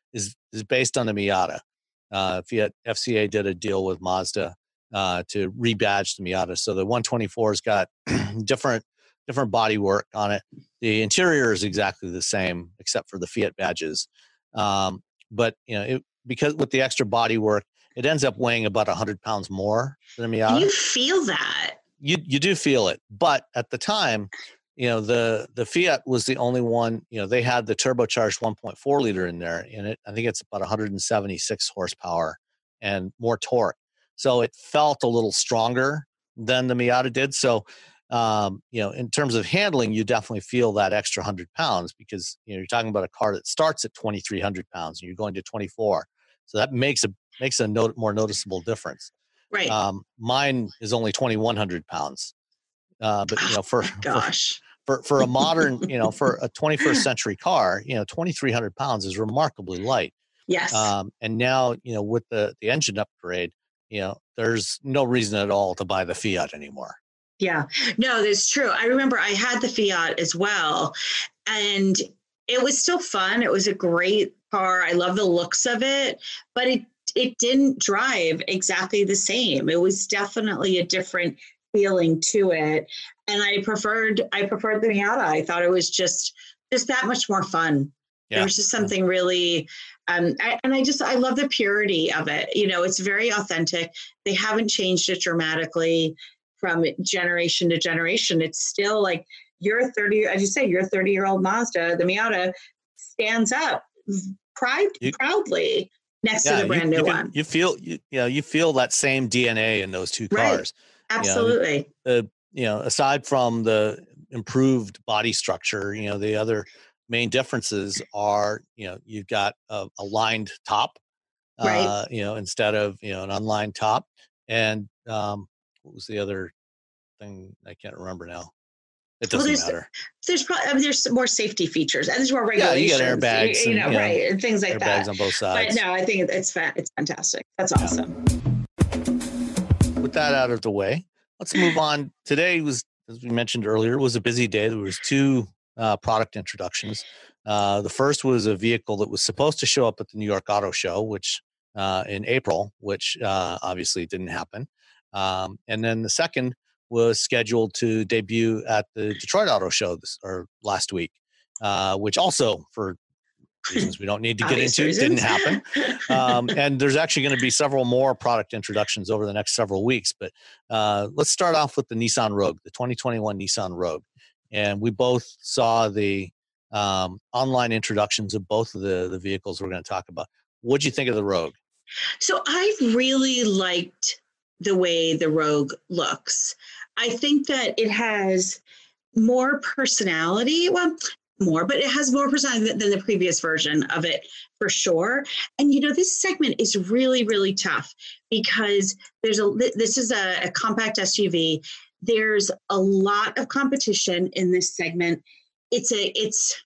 [SPEAKER 3] is is based on the Miata. Uh, Fiat F C A did a deal with Mazda uh, to rebadge the Miata. So the one twenty-four's got different different body work on it. The interior is exactly the same except for the Fiat badges. Um, but you know, it, because with the extra body work, it ends up weighing about one hundred pounds more than a Miata.
[SPEAKER 4] And you feel that.
[SPEAKER 3] You you do feel it, but at the time, you know, the the Fiat was the only one. You know, they had the turbocharged one point four liter in there, and it I think it's about one hundred seventy-six horsepower and more torque. So it felt a little stronger than the Miata did. So, um, you know, in terms of handling, you definitely feel that extra hundred pounds because you know you're talking about a car that starts at twenty-three hundred pounds and you're going to twenty-four. So that makes a makes a note, more noticeable difference.
[SPEAKER 4] Right.
[SPEAKER 3] Um, mine is only twenty-one hundred pounds. Uh, but you know, for,
[SPEAKER 4] oh gosh,
[SPEAKER 3] for, for, for a modern, you know, for a twenty-first century car, you know, twenty-three hundred pounds is remarkably light.
[SPEAKER 4] Yes.
[SPEAKER 3] Um, and now, you know, with the, the engine upgrade, you know, there's no reason at all to buy the Fiat anymore.
[SPEAKER 4] Yeah, no, that's true. I remember I had the Fiat as well, and it was still fun. It was a great car. I love the looks of it, but it it didn't drive exactly the same. It was definitely a different feeling to it. And I preferred, I preferred the Miata. I thought it was just, just that much more fun. Yeah. There was just something really, um, I, and I just, I love the purity of it. You know, it's very authentic. They haven't changed it dramatically from generation to generation. It's still like your thirty, as you say, your thirty year old Mazda, the Miata stands up pride, you, proudly next yeah, to the brand
[SPEAKER 3] you,
[SPEAKER 4] new
[SPEAKER 3] you can,
[SPEAKER 4] one.
[SPEAKER 3] You feel, you, you know, you feel that same D N A in those two cars.
[SPEAKER 4] Right. Absolutely.
[SPEAKER 3] You know, uh, you know, aside from the improved body structure, you know, the other main differences are, you know, you've got a, a lined top,
[SPEAKER 4] right.
[SPEAKER 3] uh, you know, instead of, you know, an unlined top. And um, what was the other thing? I can't remember now. It doesn't
[SPEAKER 4] well, there's,
[SPEAKER 3] matter.
[SPEAKER 4] There's probably, I mean, there's more safety features and there's more regulations.
[SPEAKER 3] Yeah, you get airbags,
[SPEAKER 4] you, you know,
[SPEAKER 3] and, you
[SPEAKER 4] right,
[SPEAKER 3] know,
[SPEAKER 4] and things like
[SPEAKER 3] airbags
[SPEAKER 4] that.
[SPEAKER 3] on both sides.
[SPEAKER 4] But no, I think it's fa- it's fantastic. That's awesome.
[SPEAKER 3] Yeah. With that out of the way, let's move on. Today was, as we mentioned earlier, was a busy day. There was two uh, product introductions. Uh, the first was a vehicle that was supposed to show up at the New York Auto Show, which uh, in April, which uh, obviously didn't happen. Um, and then the second was scheduled to debut at the Detroit Auto Show this, or last week, uh, which also, for reasons we don't need to get into, reasons. didn't happen. Um, and there's actually going to be several more product introductions over the next several weeks. But uh, let's start off with the Nissan Rogue, the twenty twenty-one Nissan Rogue. And we both saw the um, online introductions of both of the, the vehicles we're going to talk about. What'd you think of the Rogue?
[SPEAKER 4] So I really liked the way the Rogue looks. I think that it has more personality. Well, more, but it has more personality than the previous version of it for sure. And, you know, this segment is really, really tough because there's a, this is a, a compact S U V. There's a lot of competition in this segment. It's a, it's,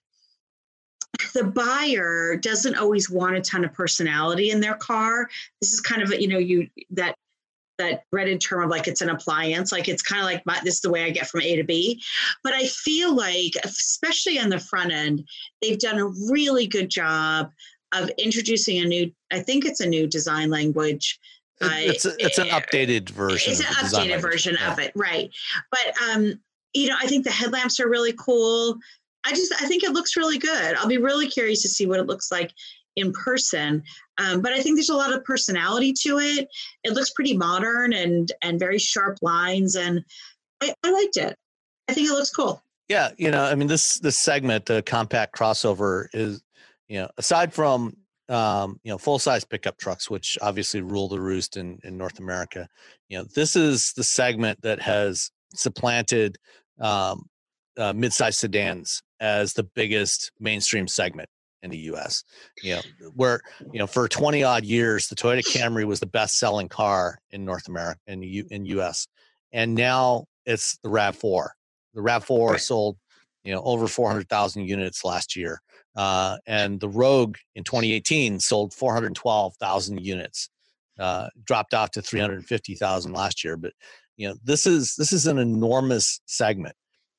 [SPEAKER 4] the buyer doesn't always want a ton of personality in their car. This is kind of, you know, you, that, that dreaded term of like, it's an appliance. Like, it's kind of like, my, this is the way I get from A to B. But I feel like, especially on the front end, they've done a really good job of introducing a new, I think it's a new design language.
[SPEAKER 3] It's, a, it's an updated version.
[SPEAKER 4] It's an
[SPEAKER 3] of the
[SPEAKER 4] updated version yeah. of it. Right. But, um, you know, I think the headlamps are really cool. I just, I think it looks really good. I'll be really curious to see what it looks like in person. Um, but I think there's a lot of personality to it. It looks pretty modern and and very sharp lines. And I, I liked it. I think it looks cool.
[SPEAKER 3] Yeah. You know, I mean, this, this segment, the compact crossover is, you know, aside from, um, you know, full-size pickup trucks, which obviously rule the roost in, in North America, you know, this is the segment that has supplanted um, uh, mid-size sedans as the biggest mainstream segment in the U S. You know, where, you know, for twenty odd years, the Toyota Camry was the best selling car in North America, in the U, in U S. And now it's the RAV four. The RAV four right. sold, you know, over four hundred thousand units last year. Uh, and the Rogue in twenty eighteen sold four hundred twelve thousand units, uh, dropped off to three hundred fifty thousand last year. But, you know, this is, this is an enormous segment.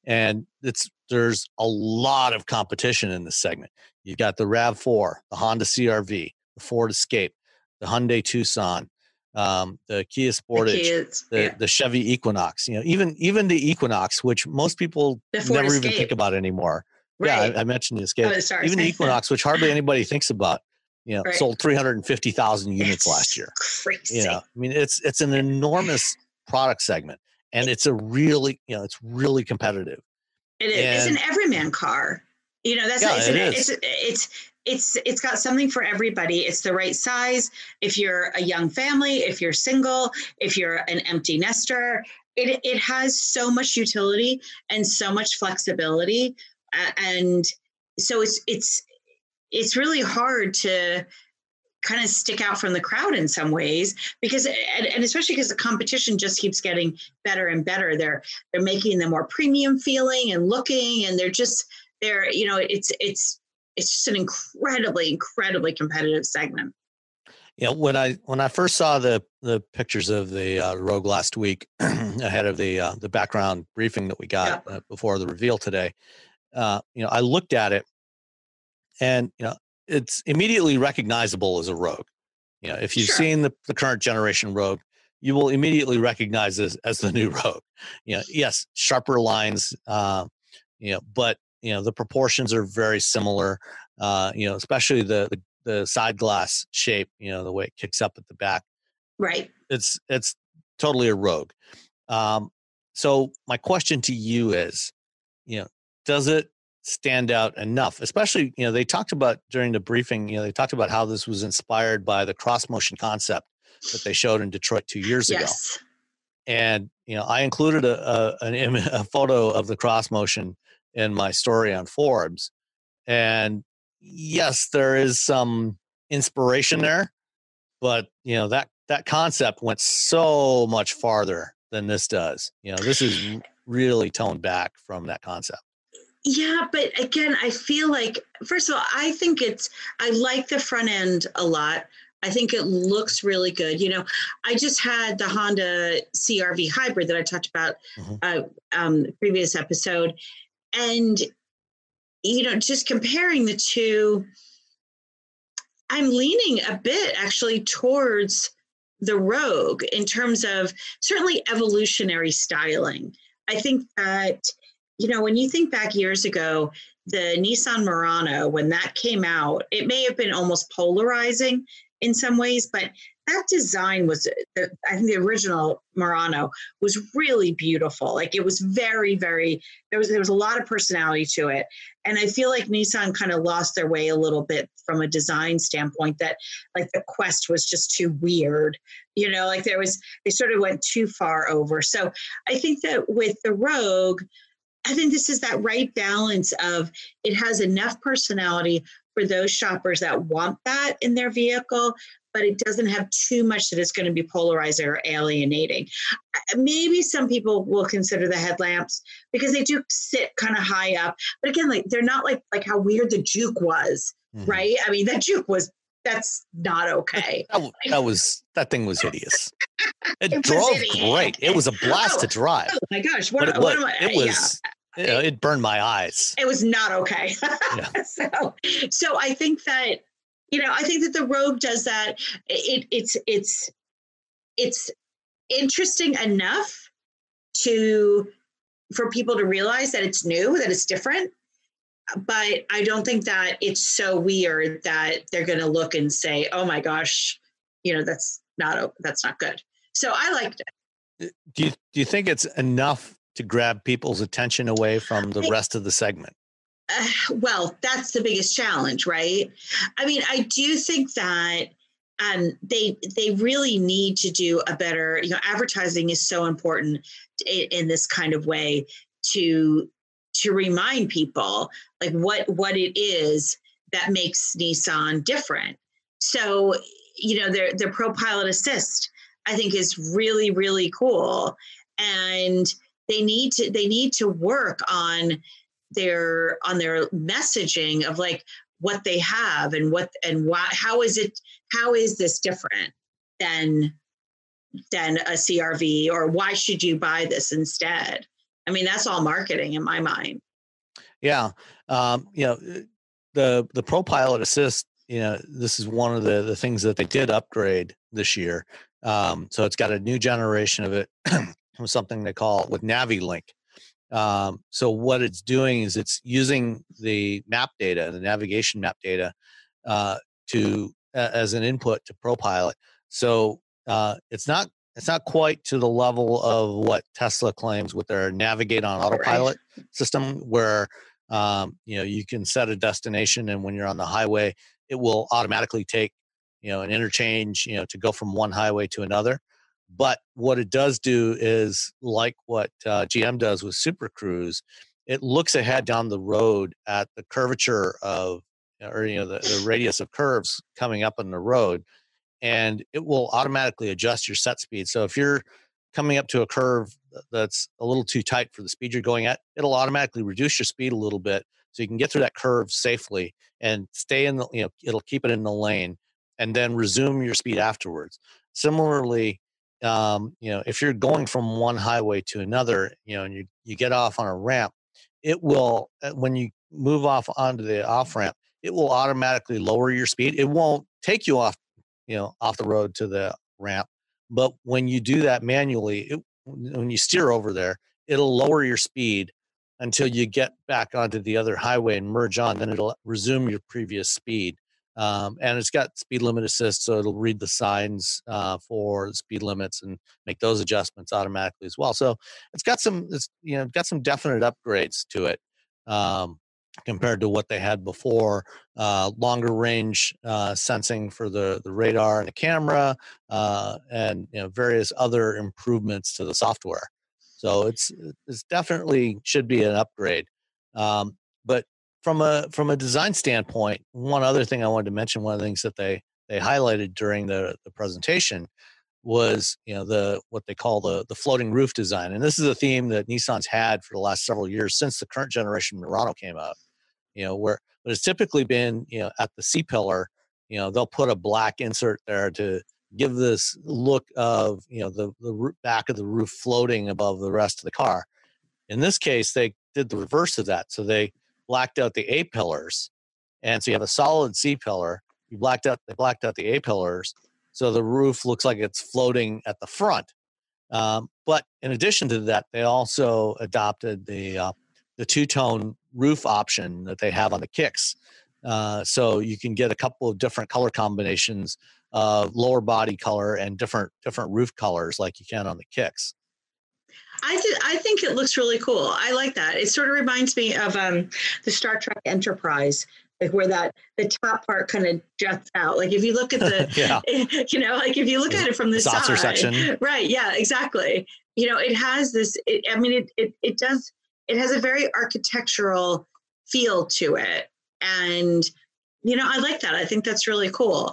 [SPEAKER 3] And it's there's a lot of competition in this segment. You've got the RAV four, the Honda C R V, the Ford Escape, the Hyundai Tucson, um, the Kia Sportage, the, Kids, the, yeah. the Chevy Equinox. You know, even even the Equinox, which most people never Escape. even think about anymore. Right. Yeah, I, I mentioned the Escape. Oh, sorry, even the Equinox, which hardly anybody thinks about. You know, right. sold three hundred fifty thousand units it's last year.
[SPEAKER 4] Crazy.
[SPEAKER 3] You know, I mean, it's it's an enormous product segment, and it's a really, you know, it's really competitive.
[SPEAKER 4] It is. And, it's an everyman car. You know, that's
[SPEAKER 3] yeah,
[SPEAKER 4] it's,
[SPEAKER 3] it
[SPEAKER 4] an,
[SPEAKER 3] is.
[SPEAKER 4] it's it's it's it's got something for everybody. It's the right size. If you're a young family, if you're single, if you're an empty nester, it it has so much utility and so much flexibility, uh, and so it's it's. it's really hard to kind of stick out from the crowd in some ways because, and, and especially because the competition just keeps getting better and better. They're, they're making them more premium feeling and looking, and they're just, they're, you know, it's, it's, it's just an incredibly, incredibly competitive segment.
[SPEAKER 3] Yeah. You know, when I, when I first saw the, the pictures of the uh, Rogue last week ahead of the, uh, the background briefing that we got yeah. uh, before the reveal today, uh, you know, I looked at it, and, you know, it's immediately recognizable as a Rogue. You know, if you've sure. seen the, the current generation Rogue, you will immediately recognize this as the new Rogue. You know, yes, sharper lines, uh, you know, but, you know, the proportions are very similar, uh, you know, especially the, the, the side glass shape, you know, the way it kicks up at the back.
[SPEAKER 4] Right.
[SPEAKER 3] It's, it's totally a Rogue. Um, so my question to you is, you know, does it stand out enough? Especially, you know, they talked about during the briefing, you know, they talked about how this was inspired by the cross motion concept that they showed in Detroit two years
[SPEAKER 4] yes.
[SPEAKER 3] ago. And, you know, I included a, a, an Im- a photo of the cross motion in my story on Forbes. And yes, there is some inspiration there, but, you know, that, that concept went so much farther than this does. You know, this is really toned back from that concept.
[SPEAKER 4] Yeah, but again, I feel like, first of all, I think it's, I like the front end a lot. I think it looks really good. You know, I just had the Honda C R V hybrid that I talked about mm-hmm. uh, um, previous episode. And, you know, just comparing the two, I'm leaning a bit actually towards the Rogue in terms of certainly evolutionary styling. I think that, you know, when you think back years ago, the Nissan Murano, when that came out, it may have been almost polarizing in some ways, but that design was, the, I think the original Murano was really beautiful. Like it was very, very, there was, there was a lot of personality to it. And I feel like Nissan kind of lost their way a little bit from a design standpoint, that like the Quest was just too weird, you know, like there was, they sort of went too far over. So I think that with the Rogue, I think this is that right balance of it has enough personality for those shoppers that want that in their vehicle, but it doesn't have too much that it's going to be polarizing or alienating. Maybe some people will consider the headlamps because they do sit kind of high up, but again, like they're not like like how weird the Juke was, mm-hmm. right? I mean, that Juke was that's not okay.
[SPEAKER 3] That, that was that thing was hideous. It, it drove great. It was a blast
[SPEAKER 4] oh,
[SPEAKER 3] to drive.
[SPEAKER 4] Oh my gosh! What,
[SPEAKER 3] but it,
[SPEAKER 4] what
[SPEAKER 3] was,
[SPEAKER 4] am I,
[SPEAKER 3] it was. Yeah. You know, it burned my eyes.
[SPEAKER 4] It was not okay.
[SPEAKER 3] Yeah.
[SPEAKER 4] so, so I think that, you know, I think that the Rogue does that. It, it's, it's, it's interesting enough to, for people to realize that it's new, that it's different. But I don't think that it's so weird that they're going to look and say, oh my gosh, you know, that's not, that's not good. So I liked it.
[SPEAKER 3] Do you, do you think it's enough to grab people's attention away from the rest of the segment?
[SPEAKER 4] Uh, well, that's the biggest challenge, right? I mean, I do think that um, they they really need to do a better, you know, advertising is so important in, in this kind of way to to remind people like what what it is that makes Nissan different. So, you know, their their Pro Pilot Assist, I think, is really, really cool. And They need to they need to work on their on their messaging of like what they have and what and why how is it how is this different than than a C R V, or why should you buy this instead? I mean, that's all marketing in my mind.
[SPEAKER 3] Yeah. Um, you know, the, the ProPilot Assist, you know, this is one of the, the things that they did upgrade this year. Um, so it's got a new generation of it, something they call with NaviLink. Um, so what it's doing is it's using the map data, the navigation map data, uh, to uh, as an input to ProPilot. So uh, it's not it's not quite to the level of what Tesla claims with their Navigate on Autopilot right. system, where um, you know you can set a destination, and when you're on the highway, it will automatically take you know an interchange, you know, to go from one highway to another. But what it does do is, like what uh, G M does with Super Cruise, it looks ahead down the road at the curvature of, or you know, the, the radius of curves coming up on the road, and it will automatically adjust your set speed. So if you're coming up to a curve that's a little too tight for the speed you're going at, it'll automatically reduce your speed a little bit so you can get through that curve safely and stay in the, you know, it'll keep it in the lane and then resume your speed afterwards. Similarly, um, you know, if you're going from one highway to another, you know, and you, you get off on a ramp, it will, when you move off onto the off ramp, it will automatically lower your speed. It won't take you off, you know, off the road to the ramp. But when you do that manually, it, when you steer over there, it'll lower your speed until you get back onto the other highway and merge on. Then it'll resume your previous speed. Um, and it's got speed limit assist, so it'll read the signs uh, for the speed limits and make those adjustments automatically as well. So it's got some, it's, you know, got some definite upgrades to it um, compared to what they had before. Uh, longer range uh, sensing for the the radar and the camera, uh, and you know various other improvements to the software. So it's it's definitely should be an upgrade. Um, but From a from a design standpoint, one other thing I wanted to mention, one of the things that they they highlighted during the, the presentation was, you know, the what they call the the floating roof design. And this is a theme that Nissan's had for the last several years since the current generation Murano came out. You know, where but it's typically been, you know, at the C-pillar, you know, they'll put a black insert there to give this look of, you know, the the back of the roof floating above the rest of the car. In this case, they did the reverse of that. So they blacked out the A pillars, and so you have a solid C pillar. You blacked out they blacked out the A pillars, so the roof looks like it's floating at the front. Um, but in addition to that, they also adopted the uh, the two tone roof option that they have on the kicks, uh, so you can get a couple of different color combinations of lower body color and different different roof colors like you can on the kicks.
[SPEAKER 4] I th- I think it looks really cool. I like that. It sort of reminds me of um, the Star Trek Enterprise, like where that the top part kind of juts out. Like if you look at the,
[SPEAKER 3] yeah.
[SPEAKER 4] you know, like if you look at it from the
[SPEAKER 3] saucer
[SPEAKER 4] side,
[SPEAKER 3] section.
[SPEAKER 4] Right? Yeah, exactly. You know, it has this. It, I mean, it, it it does. It has a very architectural feel to it, and you know, I like that. I think that's really cool.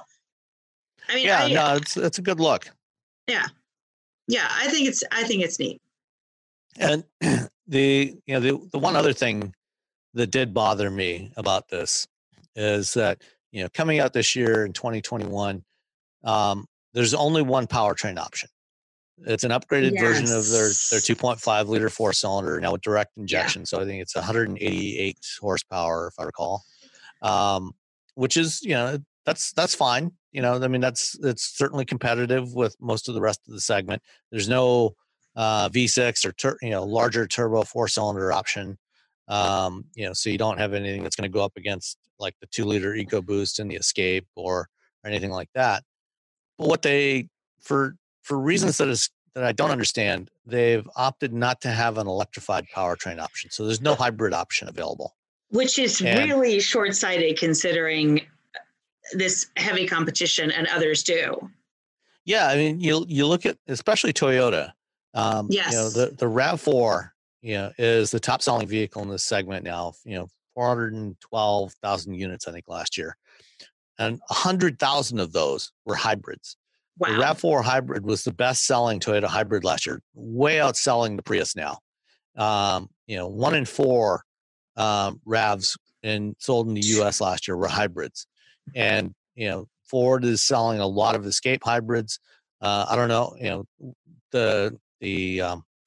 [SPEAKER 4] I mean,
[SPEAKER 3] yeah,
[SPEAKER 4] I,
[SPEAKER 3] no, it's it's a good look.
[SPEAKER 4] Yeah, yeah. I think it's I think it's neat.
[SPEAKER 3] And the you know the the one other thing that did bother me about this is that, you know, coming out this year in twenty twenty-one, um, there's only one powertrain option. It's an upgraded yes. version of their their two point five liter four cylinder now with direct injection. Yeah. So I think it's one hundred eighty-eight horsepower, if I recall, um, which is, you know, that's that's fine. You know, I mean, that's it's certainly competitive with most of the rest of the segment. There's no uh, V six or tur- you know larger turbo four cylinder option. Um, you know, so you don't have anything that's going to go up against like the two liter EcoBoost and the Escape or, or anything like that. But what they for for reasons that is that I don't understand, they've opted not to have an electrified powertrain option. So there's no hybrid option available,
[SPEAKER 4] which is and, really short-sighted considering this heavy competition and others do.
[SPEAKER 3] Yeah, I mean, you you look at especially Toyota. Um,
[SPEAKER 4] yes.
[SPEAKER 3] You know, the, the RAV four, you know, is the top selling vehicle in this segment now, you know, four hundred twelve thousand units, I think, last year. And one hundred thousand of those were hybrids.
[SPEAKER 4] Wow.
[SPEAKER 3] The RAV four hybrid was the best selling Toyota hybrid last year, way outselling the Prius now. Um, you know, one in four um, RAVs in, sold in the U S last year were hybrids. And, you know, Ford is selling a lot of Escape hybrids. Uh, I don't know, you know, the, the, um,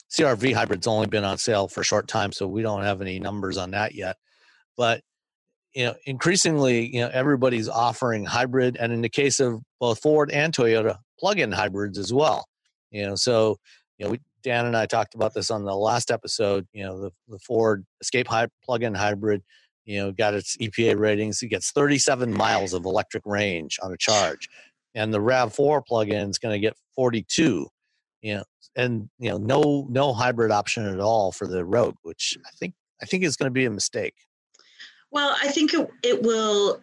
[SPEAKER 3] C R V hybrid's only been on sale for a short time, so we don't have any numbers on that yet. But you know, increasingly, you know, everybody's offering hybrid, and in the case of both Ford and Toyota, plug-in hybrids as well. You know, so you know, we, Dan and I talked about this on the last episode. You know, the, the Ford Escape hy- plug-in hybrid, you know, got its E P A ratings. It gets thirty-seven miles of electric range on a charge, and the RAV four plug-in is going to get forty-two. You know, and you know, no no hybrid option at all for the Rogue, which I think I think is going to be a mistake.
[SPEAKER 4] Well, I think it, it will,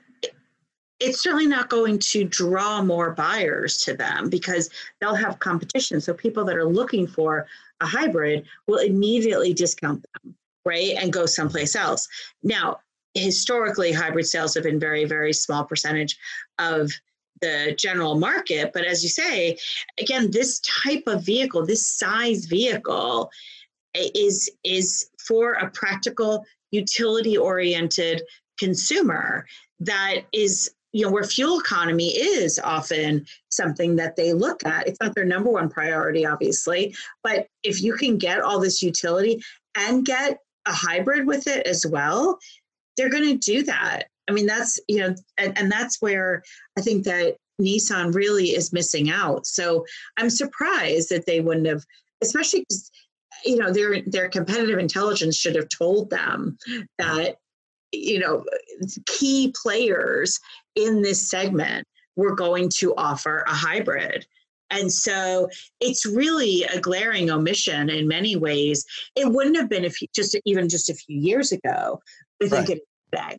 [SPEAKER 4] it's certainly not going to draw more buyers to them because they'll have competition. So people that are looking for a hybrid will immediately discount them, right? And go someplace else. Now, historically, hybrid sales have been very, very small percentage of the general market. But as you say, again, this type of vehicle, this size vehicle is, is for a practical, utility-oriented consumer that is, you know, where fuel economy is often something that they look at. It's not their number one priority, obviously, but if you can get all this utility and get a hybrid with it as well, they're going to do that. I mean, that's, you know, and, and that's where I think that Nissan really is missing out. So I'm surprised that they wouldn't have, especially because, you know, their their competitive intelligence should have told them that, you know, key players in this segment were going to offer a hybrid. And so it's really a glaring omission in many ways. It wouldn't have been if you, just even just a few years ago. I think
[SPEAKER 3] Right.
[SPEAKER 4] it today.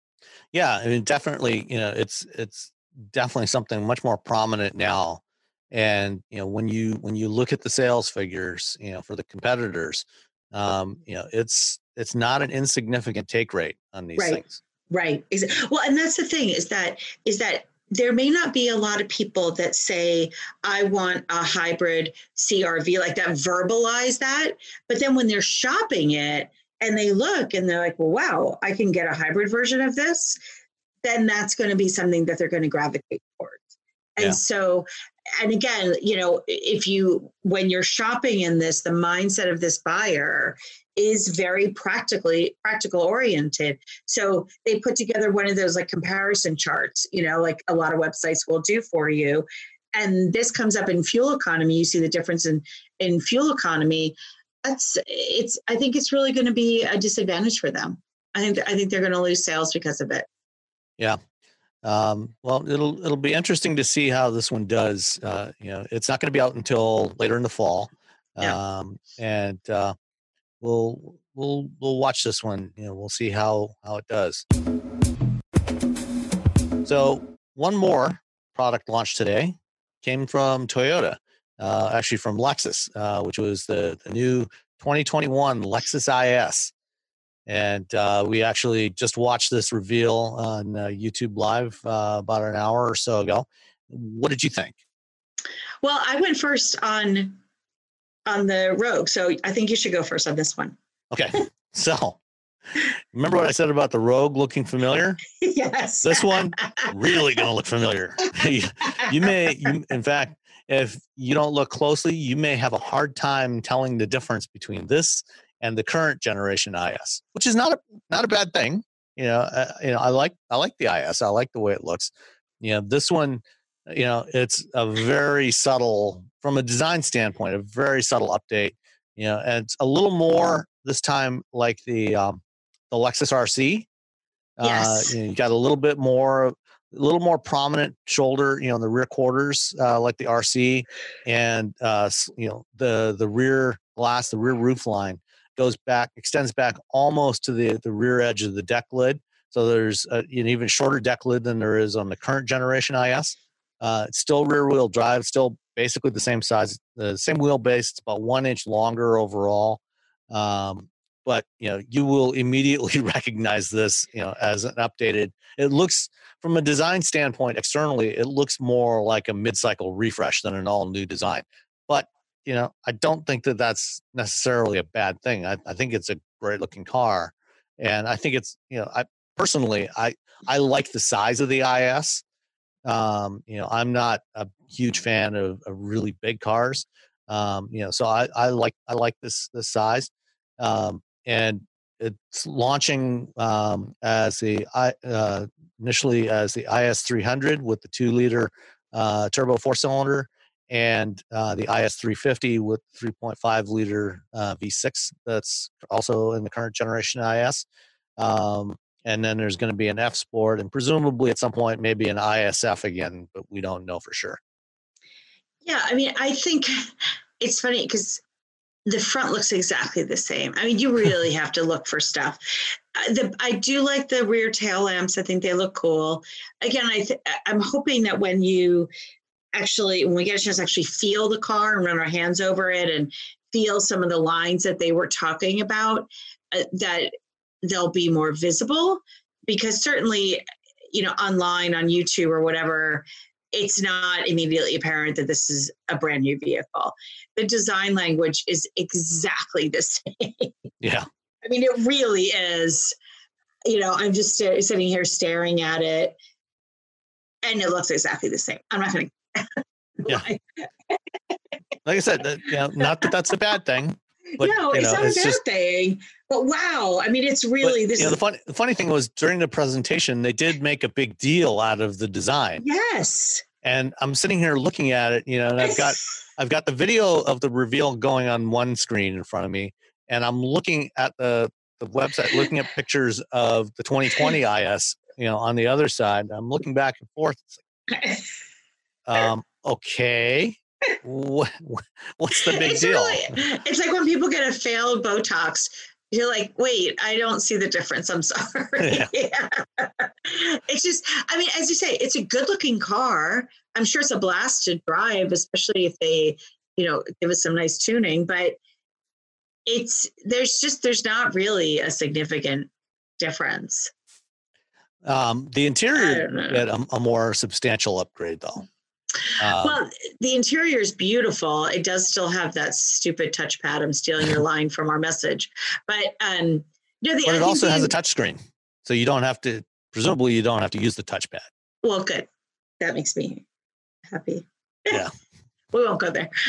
[SPEAKER 3] Yeah, I mean, definitely, you know, it's it's definitely something much more prominent now. And you know, when you when you look at the sales figures, you know, for the competitors, um, you know, it's it's not an insignificant take rate on these
[SPEAKER 4] Right.
[SPEAKER 3] things.
[SPEAKER 4] Right. Is well, and that's the thing is that is that there may not be a lot of people that say, I want a hybrid C R V, like that, verbalize that. But then when they're shopping it and they look and they're like, well, wow, I can get a hybrid version of this, then that's going to be something that they're going to gravitate towards. And
[SPEAKER 3] Yeah.
[SPEAKER 4] so, and again, you know, if you, when you're shopping in this, the mindset of this buyer is very practically practical oriented. So they put together one of those like comparison charts, you know, like a lot of websites will do for you. And this comes up in fuel economy. You see the difference in, in fuel economy. That's it's, I think it's really going to be a disadvantage for them. I think, I think they're going to lose sales because of it.
[SPEAKER 3] Yeah. Um, well, it'll it'll be interesting to see how this one does. Uh, you know, it's not going to be out until later in the fall,
[SPEAKER 4] Yeah.
[SPEAKER 3] um, and uh, we'll we'll we'll watch this one. You know, we'll see how how it does. So one more product launched today came from Toyota, uh, actually from Lexus, uh, which was the the new twenty twenty-one Lexus I S. And uh, we actually just watched this reveal on uh, YouTube Live uh, about an hour or so ago. What did you think?
[SPEAKER 4] Well, I went first on on the Rogue, so I think you should go first on this one.
[SPEAKER 3] Okay, so remember what I said about the Rogue looking familiar?
[SPEAKER 4] Yes.
[SPEAKER 3] This one really going to look familiar. You may, you, in fact, if you don't look closely, you may have a hard time telling the difference between this and the current generation I S, which is not a not a bad thing. You know, uh, you know, I like I like the I S. I like the way it looks. You know, this one, you know, it's a very subtle, from a design standpoint, a very subtle update. You know, and it's a little more this time like the um, the Lexus R C.
[SPEAKER 4] Yes.
[SPEAKER 3] Uh, you know, you got a little bit more, a little more prominent shoulder, you know, in the rear quarters, uh, like the R C, and uh, you know, the the rear glass, the rear roof line goes back, extends back almost to the, the rear edge of the deck lid. So there's a, an even shorter deck lid than there is on the current generation I S. Uh, it's still rear wheel drive, still basically the same size, the same wheelbase. It's about one inch longer overall. Um, but, you know, you will immediately recognize this, you know, as an updated, it looks from a design standpoint, externally, it looks more like a mid-cycle refresh than an all new design. But you know, I don't think that that's necessarily a bad thing. I, I think it's a great looking car. And I think it's, you know, I personally, I, I like the size of the I S. Um, you know, I'm not a huge fan of, of really big cars. Um, you know, so I, I like I like this this size, um, and it's launching um, as the I uh, initially as the I S three hundred with the two liter uh, turbo four cylinder, and uh, the I S three fifty with three point five liter uh, V six. That's also in the current generation I S. Um, and then there's going to be an F Sport, and presumably at some point maybe an I S F again, but we don't know for sure.
[SPEAKER 4] Yeah, I mean, I think it's funny because the front looks exactly the same. I mean, you really have to look for stuff. Uh, the, I do like the rear tail lamps. I think they look cool. Again, I th- I'm hoping that when you actually, when we get a chance to actually feel the car and run our hands over it and feel some of the lines that they were talking about, uh, that they'll be more visible. Because certainly, you know, online on YouTube or whatever, it's not immediately apparent that this is a brand new vehicle. The design language is exactly the same.
[SPEAKER 3] Yeah.
[SPEAKER 4] I mean, it really is. You know, I'm just st- sitting here staring at it, and it looks exactly the same. I'm not going to.
[SPEAKER 3] Yeah. Like I said, you know, not that that's a bad thing. But,
[SPEAKER 4] no, it's
[SPEAKER 3] know,
[SPEAKER 4] not
[SPEAKER 3] it's
[SPEAKER 4] a bad
[SPEAKER 3] just,
[SPEAKER 4] thing. But wow, I mean, it's really
[SPEAKER 3] but,
[SPEAKER 4] this.
[SPEAKER 3] You know,
[SPEAKER 4] is,
[SPEAKER 3] the funny, the funny thing was during the presentation, they did make a big deal out of the design.
[SPEAKER 4] Yes.
[SPEAKER 3] And I'm sitting here looking at it, you know, and I've got I've got the video of the reveal going on one screen in front of me, and I'm looking at the the website, looking at pictures of the twenty twenty I S, you know, on the other side. I'm looking back and forth. It's like, um, okay. What, what's the big
[SPEAKER 4] it's
[SPEAKER 3] deal?
[SPEAKER 4] Really, it's like when people get a failed Botox, you're like, wait, I don't see the difference. I'm sorry. Yeah. Yeah. It's just, I mean, as you say, it's a good looking car. I'm sure it's a blast to drive, especially if they, you know, give us some nice tuning, but it's, there's just, there's not really a significant difference.
[SPEAKER 3] Um, the interior had a, a more substantial upgrade though.
[SPEAKER 4] Um, well, the interior is beautiful. It does still have that stupid touchpad. I'm stealing your line from our message, but um, you know, the,
[SPEAKER 3] but it also
[SPEAKER 4] the,
[SPEAKER 3] has a touch screen, so you don't have to. Presumably, you don't have to use the touchpad.
[SPEAKER 4] Well, good. That makes me happy.
[SPEAKER 3] Yeah,
[SPEAKER 4] we won't go there.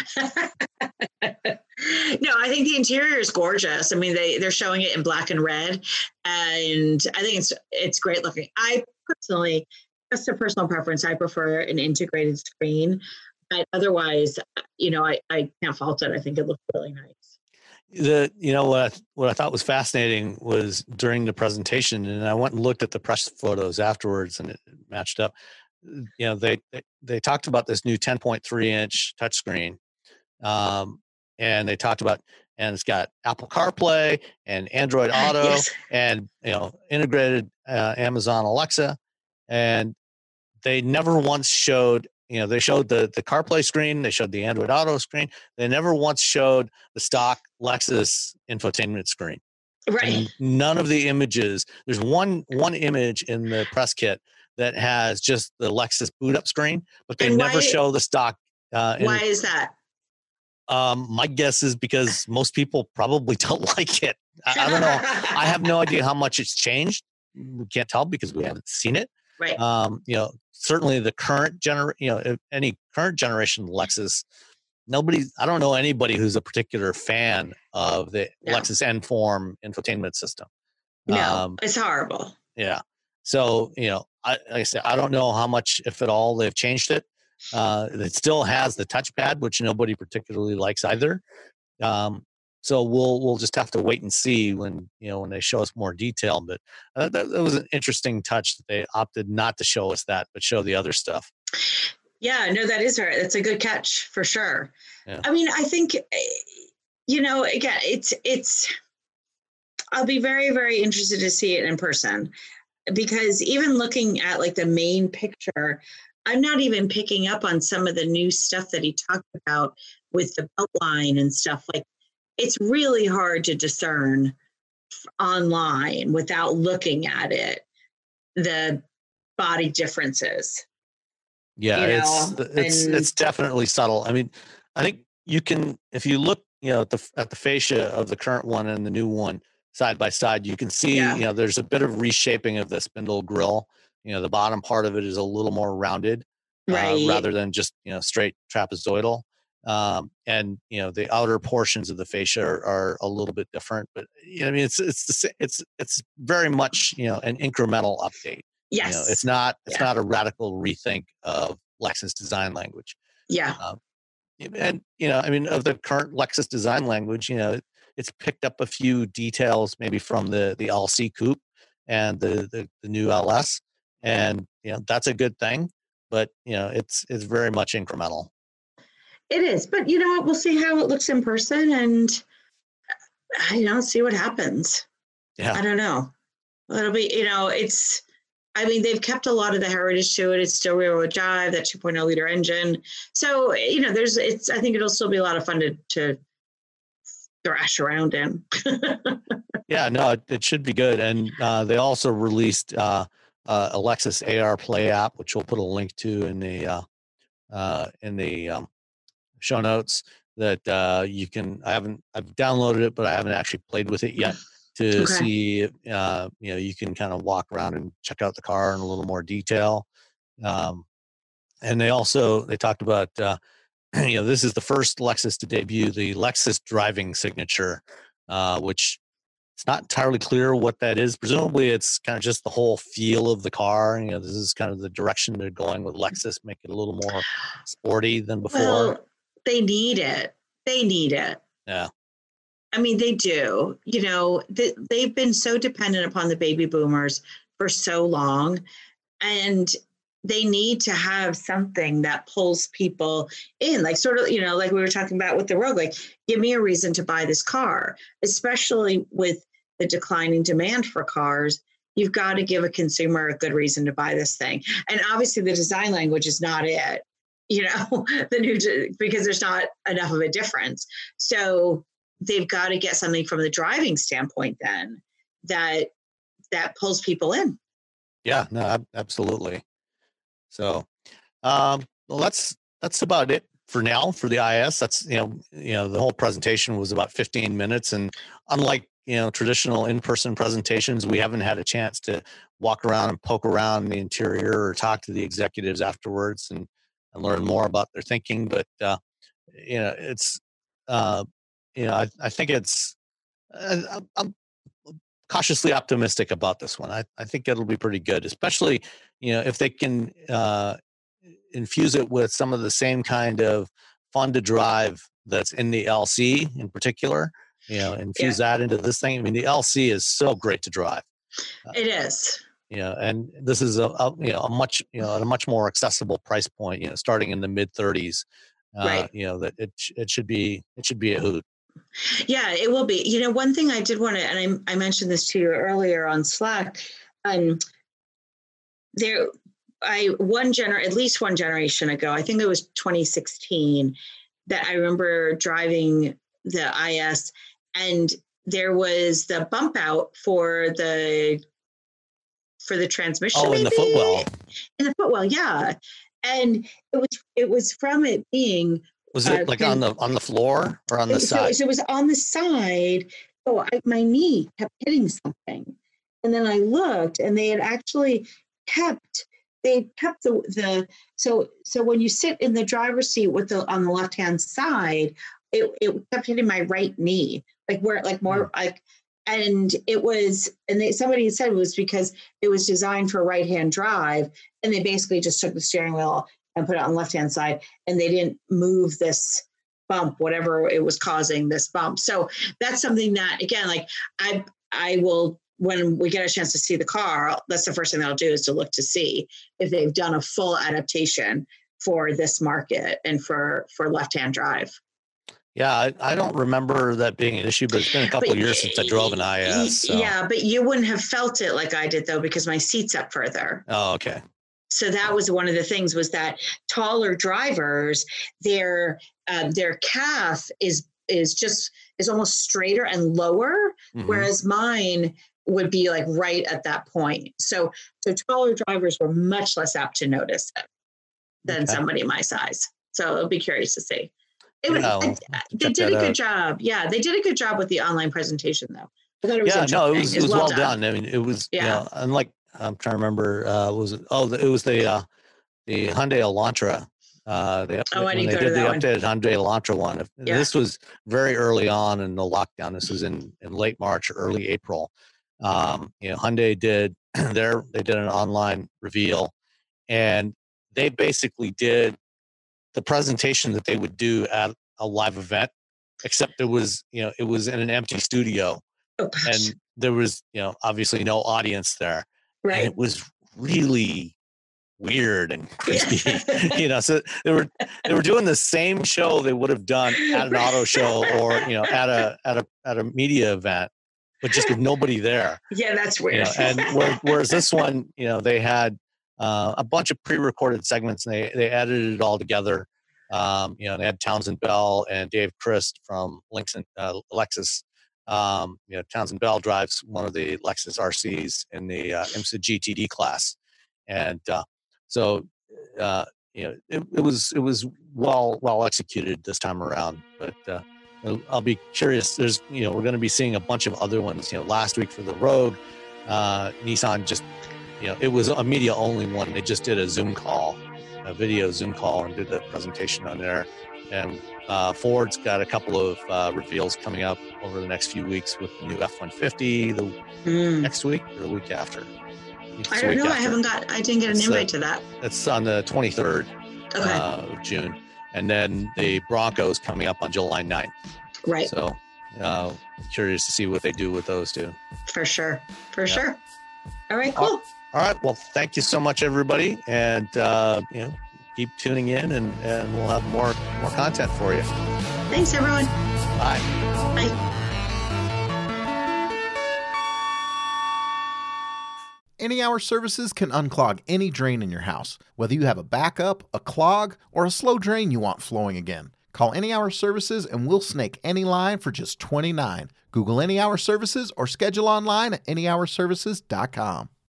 [SPEAKER 4] No, I think the interior is gorgeous. I mean, they they're showing it in black and red, and I think it's it's great looking. I personally. Just a personal preference. I prefer an integrated screen, but otherwise, you know, I, I can't fault it. I think it looks really nice.
[SPEAKER 3] The you know what I, what I thought was fascinating was during the presentation, and I went and looked at the press photos afterwards, and it matched up. You know, they they, they talked about this new ten point three inch touchscreen, um, and they talked about, and it's got Apple CarPlay and Android Auto, yes. and you know, integrated uh, Amazon Alexa, and they never once showed, you know, they showed the, the CarPlay screen, they showed the Android Auto screen. They never once showed the stock Lexus infotainment screen.
[SPEAKER 4] Right.
[SPEAKER 3] And none of the images, there's one one image in the press kit that has just the Lexus boot up screen, but they
[SPEAKER 4] and
[SPEAKER 3] never
[SPEAKER 4] why,
[SPEAKER 3] show the stock. Uh,
[SPEAKER 4] why is that?
[SPEAKER 3] Um, my guess is because most people probably don't like it. I, I don't know. I have no idea how much it's changed. We can't tell because we haven't seen it.
[SPEAKER 4] Right.
[SPEAKER 3] Um, you know, certainly the current gener, you know, if any current generation Lexus, nobody, I don't know anybody who's a particular fan of the no. Lexus N-Form infotainment system.
[SPEAKER 4] No, um, it's horrible.
[SPEAKER 3] Yeah. So, you know, I, like I said, I don't know how much, if at all, they've changed it. Uh, it still has the touchpad, which nobody particularly likes either. Um, So we'll we'll just have to wait and see when you know when they show us more detail. But uh, that, that was an interesting touch that they opted not to show us that, but show the other stuff.
[SPEAKER 4] Yeah, no, that is right. That's a good catch for sure.
[SPEAKER 3] Yeah.
[SPEAKER 4] I mean, I think you know, again, it's it's. I'll be very very interested to see it in person because even looking at like the main picture, I'm not even picking up on some of the new stuff that he talked about with the belt line and stuff like. It's really hard to discern online without looking at it, the body differences.
[SPEAKER 3] Yeah, you know? it's it's and, it's definitely subtle. I mean, I think you can, if you look, you know, at the at the fascia of the current one and the new one side by side, you can see, yeah. you know, there's a bit of reshaping of the spindle grill. You know, the bottom part of it is a little more rounded,
[SPEAKER 4] right,
[SPEAKER 3] uh, rather than just you know straight trapezoidal. Um, and you know the outer portions of the fascia are, are a little bit different, but you know, I mean it's it's the, sa- it's it's very much you know an incremental update.
[SPEAKER 4] Yes.
[SPEAKER 3] You know, it's not it's
[SPEAKER 4] Yeah.
[SPEAKER 3] not a radical rethink of Lexus design language.
[SPEAKER 4] Yeah.
[SPEAKER 3] Um, and you know, I mean, of the current Lexus design language, you know, it's picked up a few details maybe from the the L C Coupe and the the, the new L S, and you know that's a good thing. But you know, it's it's very much incremental.
[SPEAKER 4] It is, but you know what? We'll see how it looks in person, and you know, see what happens.
[SPEAKER 3] Yeah,
[SPEAKER 4] I don't know. It'll be, you know, it's. I mean, they've kept a lot of the heritage to it. It's still rear-wheel drive, that two point oh liter engine. So you know, there's. It's. I think it'll still be a lot of fun to to thrash around in.
[SPEAKER 3] yeah, no, it, it should be good. And uh, they also released uh, uh, a Lexus A R Play app, which we'll put a link to in the uh, uh, in the um, show notes. That uh, you can. I haven't. I've downloaded it, but I haven't actually played with it yet to
[SPEAKER 4] Okay.
[SPEAKER 3] see. Uh, you know, you can kind of walk around and check out the car in a little more detail. Um, and they also they talked about. Uh, you know, this is the first Lexus to debut the Lexus driving signature, uh, which it's not entirely clear what that is. Presumably, it's kind of just the whole feel of the car. You know, this is kind of the direction they're going with Lexus, make it a little more sporty than before.
[SPEAKER 4] Well, they need it. They need it.
[SPEAKER 3] Yeah.
[SPEAKER 4] I mean, they do. You know, they, they've been so dependent upon the baby boomers for so long, and they need to have something that pulls people in, like sort of, you know, like we were talking about with the Rogue, like give me a reason to buy this car, especially with the declining demand for cars. You've got to give a consumer a good reason to buy this thing. And obviously the design language is not it, you know, the new, because there's not enough of a difference. So they've got to get something from the driving standpoint then that, that pulls people in.
[SPEAKER 3] Yeah, no, ab- absolutely. So, um, well, that's that's about it for now for the I S. That's you know, you know, the whole presentation was about fifteen minutes, and unlike you know traditional in-person presentations, we haven't had a chance to walk around and poke around the interior or talk to the executives afterwards and, and learn more about their thinking. But uh, you know, it's uh, you know, I, I think it's uh, I'm cautiously optimistic about this one. I, I think it'll be pretty good, especially, you know, if they can uh, infuse it with some of the same kind of fun to drive that's in the L C in particular, you know, infuse yeah. that into this thing. I mean, the L C is so great to drive.
[SPEAKER 4] Uh, it is.
[SPEAKER 3] You know, and this is a, a, you know, a much, you know, at a much more accessible price point, you know, starting in the mid thirties, uh, right. you know, that it, it should be, it should be a hoot.
[SPEAKER 4] Yeah, it will be. You know, one thing I did want to, and I, I mentioned this to you earlier on Slack, um, there, I, one gener, at least one generation ago, I think it was twenty sixteen, that I remember driving the I S, and there was the bump out for the, for the transmission.
[SPEAKER 3] Oh, in
[SPEAKER 4] maybe?
[SPEAKER 3] the footwell.
[SPEAKER 4] In the footwell, yeah. And it was, it was from it being,
[SPEAKER 3] was it like uh, on the on the floor or on the
[SPEAKER 4] so,
[SPEAKER 3] side?
[SPEAKER 4] So it was on the side. Oh, I, my knee kept hitting something, and then I looked, and they had actually kept they kept the the so so when you sit in the driver's seat with the on the left hand side, it it kept hitting my right knee, like where like more mm. like, and it was and they, somebody said it was because it was designed for right hand drive, and they basically just took the steering wheel and put it on the left-hand side, and they didn't move this bump, whatever it was causing this bump. So that's something that, again, like I, I will, when we get a chance to see the car, that's the first thing that I'll do is to look to see if they've done a full adaptation for this market and for, for left-hand drive.
[SPEAKER 3] Yeah, I, I don't remember that being an issue, but it's been a couple
[SPEAKER 4] but,
[SPEAKER 3] of years since I drove an I S. So.
[SPEAKER 4] Yeah, but you wouldn't have felt it like I did, though, because my seat's up further.
[SPEAKER 3] Oh, okay.
[SPEAKER 4] So that was one of the things, was that taller drivers, their uh, their calf is is just is almost straighter and lower, mm-hmm. whereas mine would be like right at that point. So so taller drivers were much less apt to notice it than okay. somebody my size. So I'll be curious to see. It was,
[SPEAKER 3] yeah,
[SPEAKER 4] I, they did a good out. job. Yeah, they did a good job with the online presentation, though. I thought it was
[SPEAKER 3] yeah, no, it was, it was well, well done.
[SPEAKER 4] done.
[SPEAKER 3] I mean, it was,
[SPEAKER 4] yeah.
[SPEAKER 3] you know, unlike, I'm trying to remember, uh, was it, oh, it was the, uh, the Hyundai Elantra Uh, they,
[SPEAKER 4] oh, I
[SPEAKER 3] when they
[SPEAKER 4] did
[SPEAKER 3] did the
[SPEAKER 4] one.
[SPEAKER 3] updated Hyundai Elantra one.
[SPEAKER 4] Yeah.
[SPEAKER 3] This was very early on in the lockdown. This was in, in late March, early April. Um, you know, Hyundai did their they did an online reveal, and they basically did the presentation that they would do at a live event, except it was you know it was in an empty studio,
[SPEAKER 4] oh,
[SPEAKER 3] and there was you know obviously no audience there,
[SPEAKER 4] right?
[SPEAKER 3] And it was really weird and creepy, you know. So they were they were doing the same show they would have done at an auto show or you know at a at a at a media event, but just with nobody there.
[SPEAKER 4] Yeah, that's weird.
[SPEAKER 3] You know, and where, whereas this one, you know, they had uh, a bunch of pre-recorded segments, and they they edited it all together. Um, you know, they had Townsend Bell and Dave Christ from Lynx and uh, Lexus. Um, you know, Townsend Bell drives one of the Lexus R Cs in the uh, IMSA G T D class, and uh, so uh, you know, it, it was it was well well executed this time around. But uh, I'll be curious. There's you know we're going to be seeing a bunch of other ones. You know, last week for the Rogue, uh, Nissan just you know it was a media only one. They just did a Zoom call, a video Zoom call, and did the presentation on there. And uh, Ford's got a couple of uh, reveals coming up over the next few weeks with the new F one fifty the mm. next week or the week after.
[SPEAKER 4] I don't know. After. I haven't got. I didn't get an it's invite a, to that.
[SPEAKER 3] It's on the twenty-third okay. uh, of June, and then the Broncos coming up on July ninth.
[SPEAKER 4] Right.
[SPEAKER 3] So, uh, curious to see what they do with those two.
[SPEAKER 4] For sure. For yeah. sure. All right. Cool.
[SPEAKER 3] All, all right. Well, thank you so much, everybody, and uh, you know, keep tuning in, and, and we'll have more more content for you.
[SPEAKER 4] Thanks, everyone.
[SPEAKER 3] Bye.
[SPEAKER 4] Bye.
[SPEAKER 5] Any Hour Services can unclog any drain in your house, whether you have a backup, a clog, or a slow drain you want flowing again. Call Any Hour Services and we'll snake any line for just twenty-nine dollars. Google Any Hour Services or schedule online at any hour services dot com.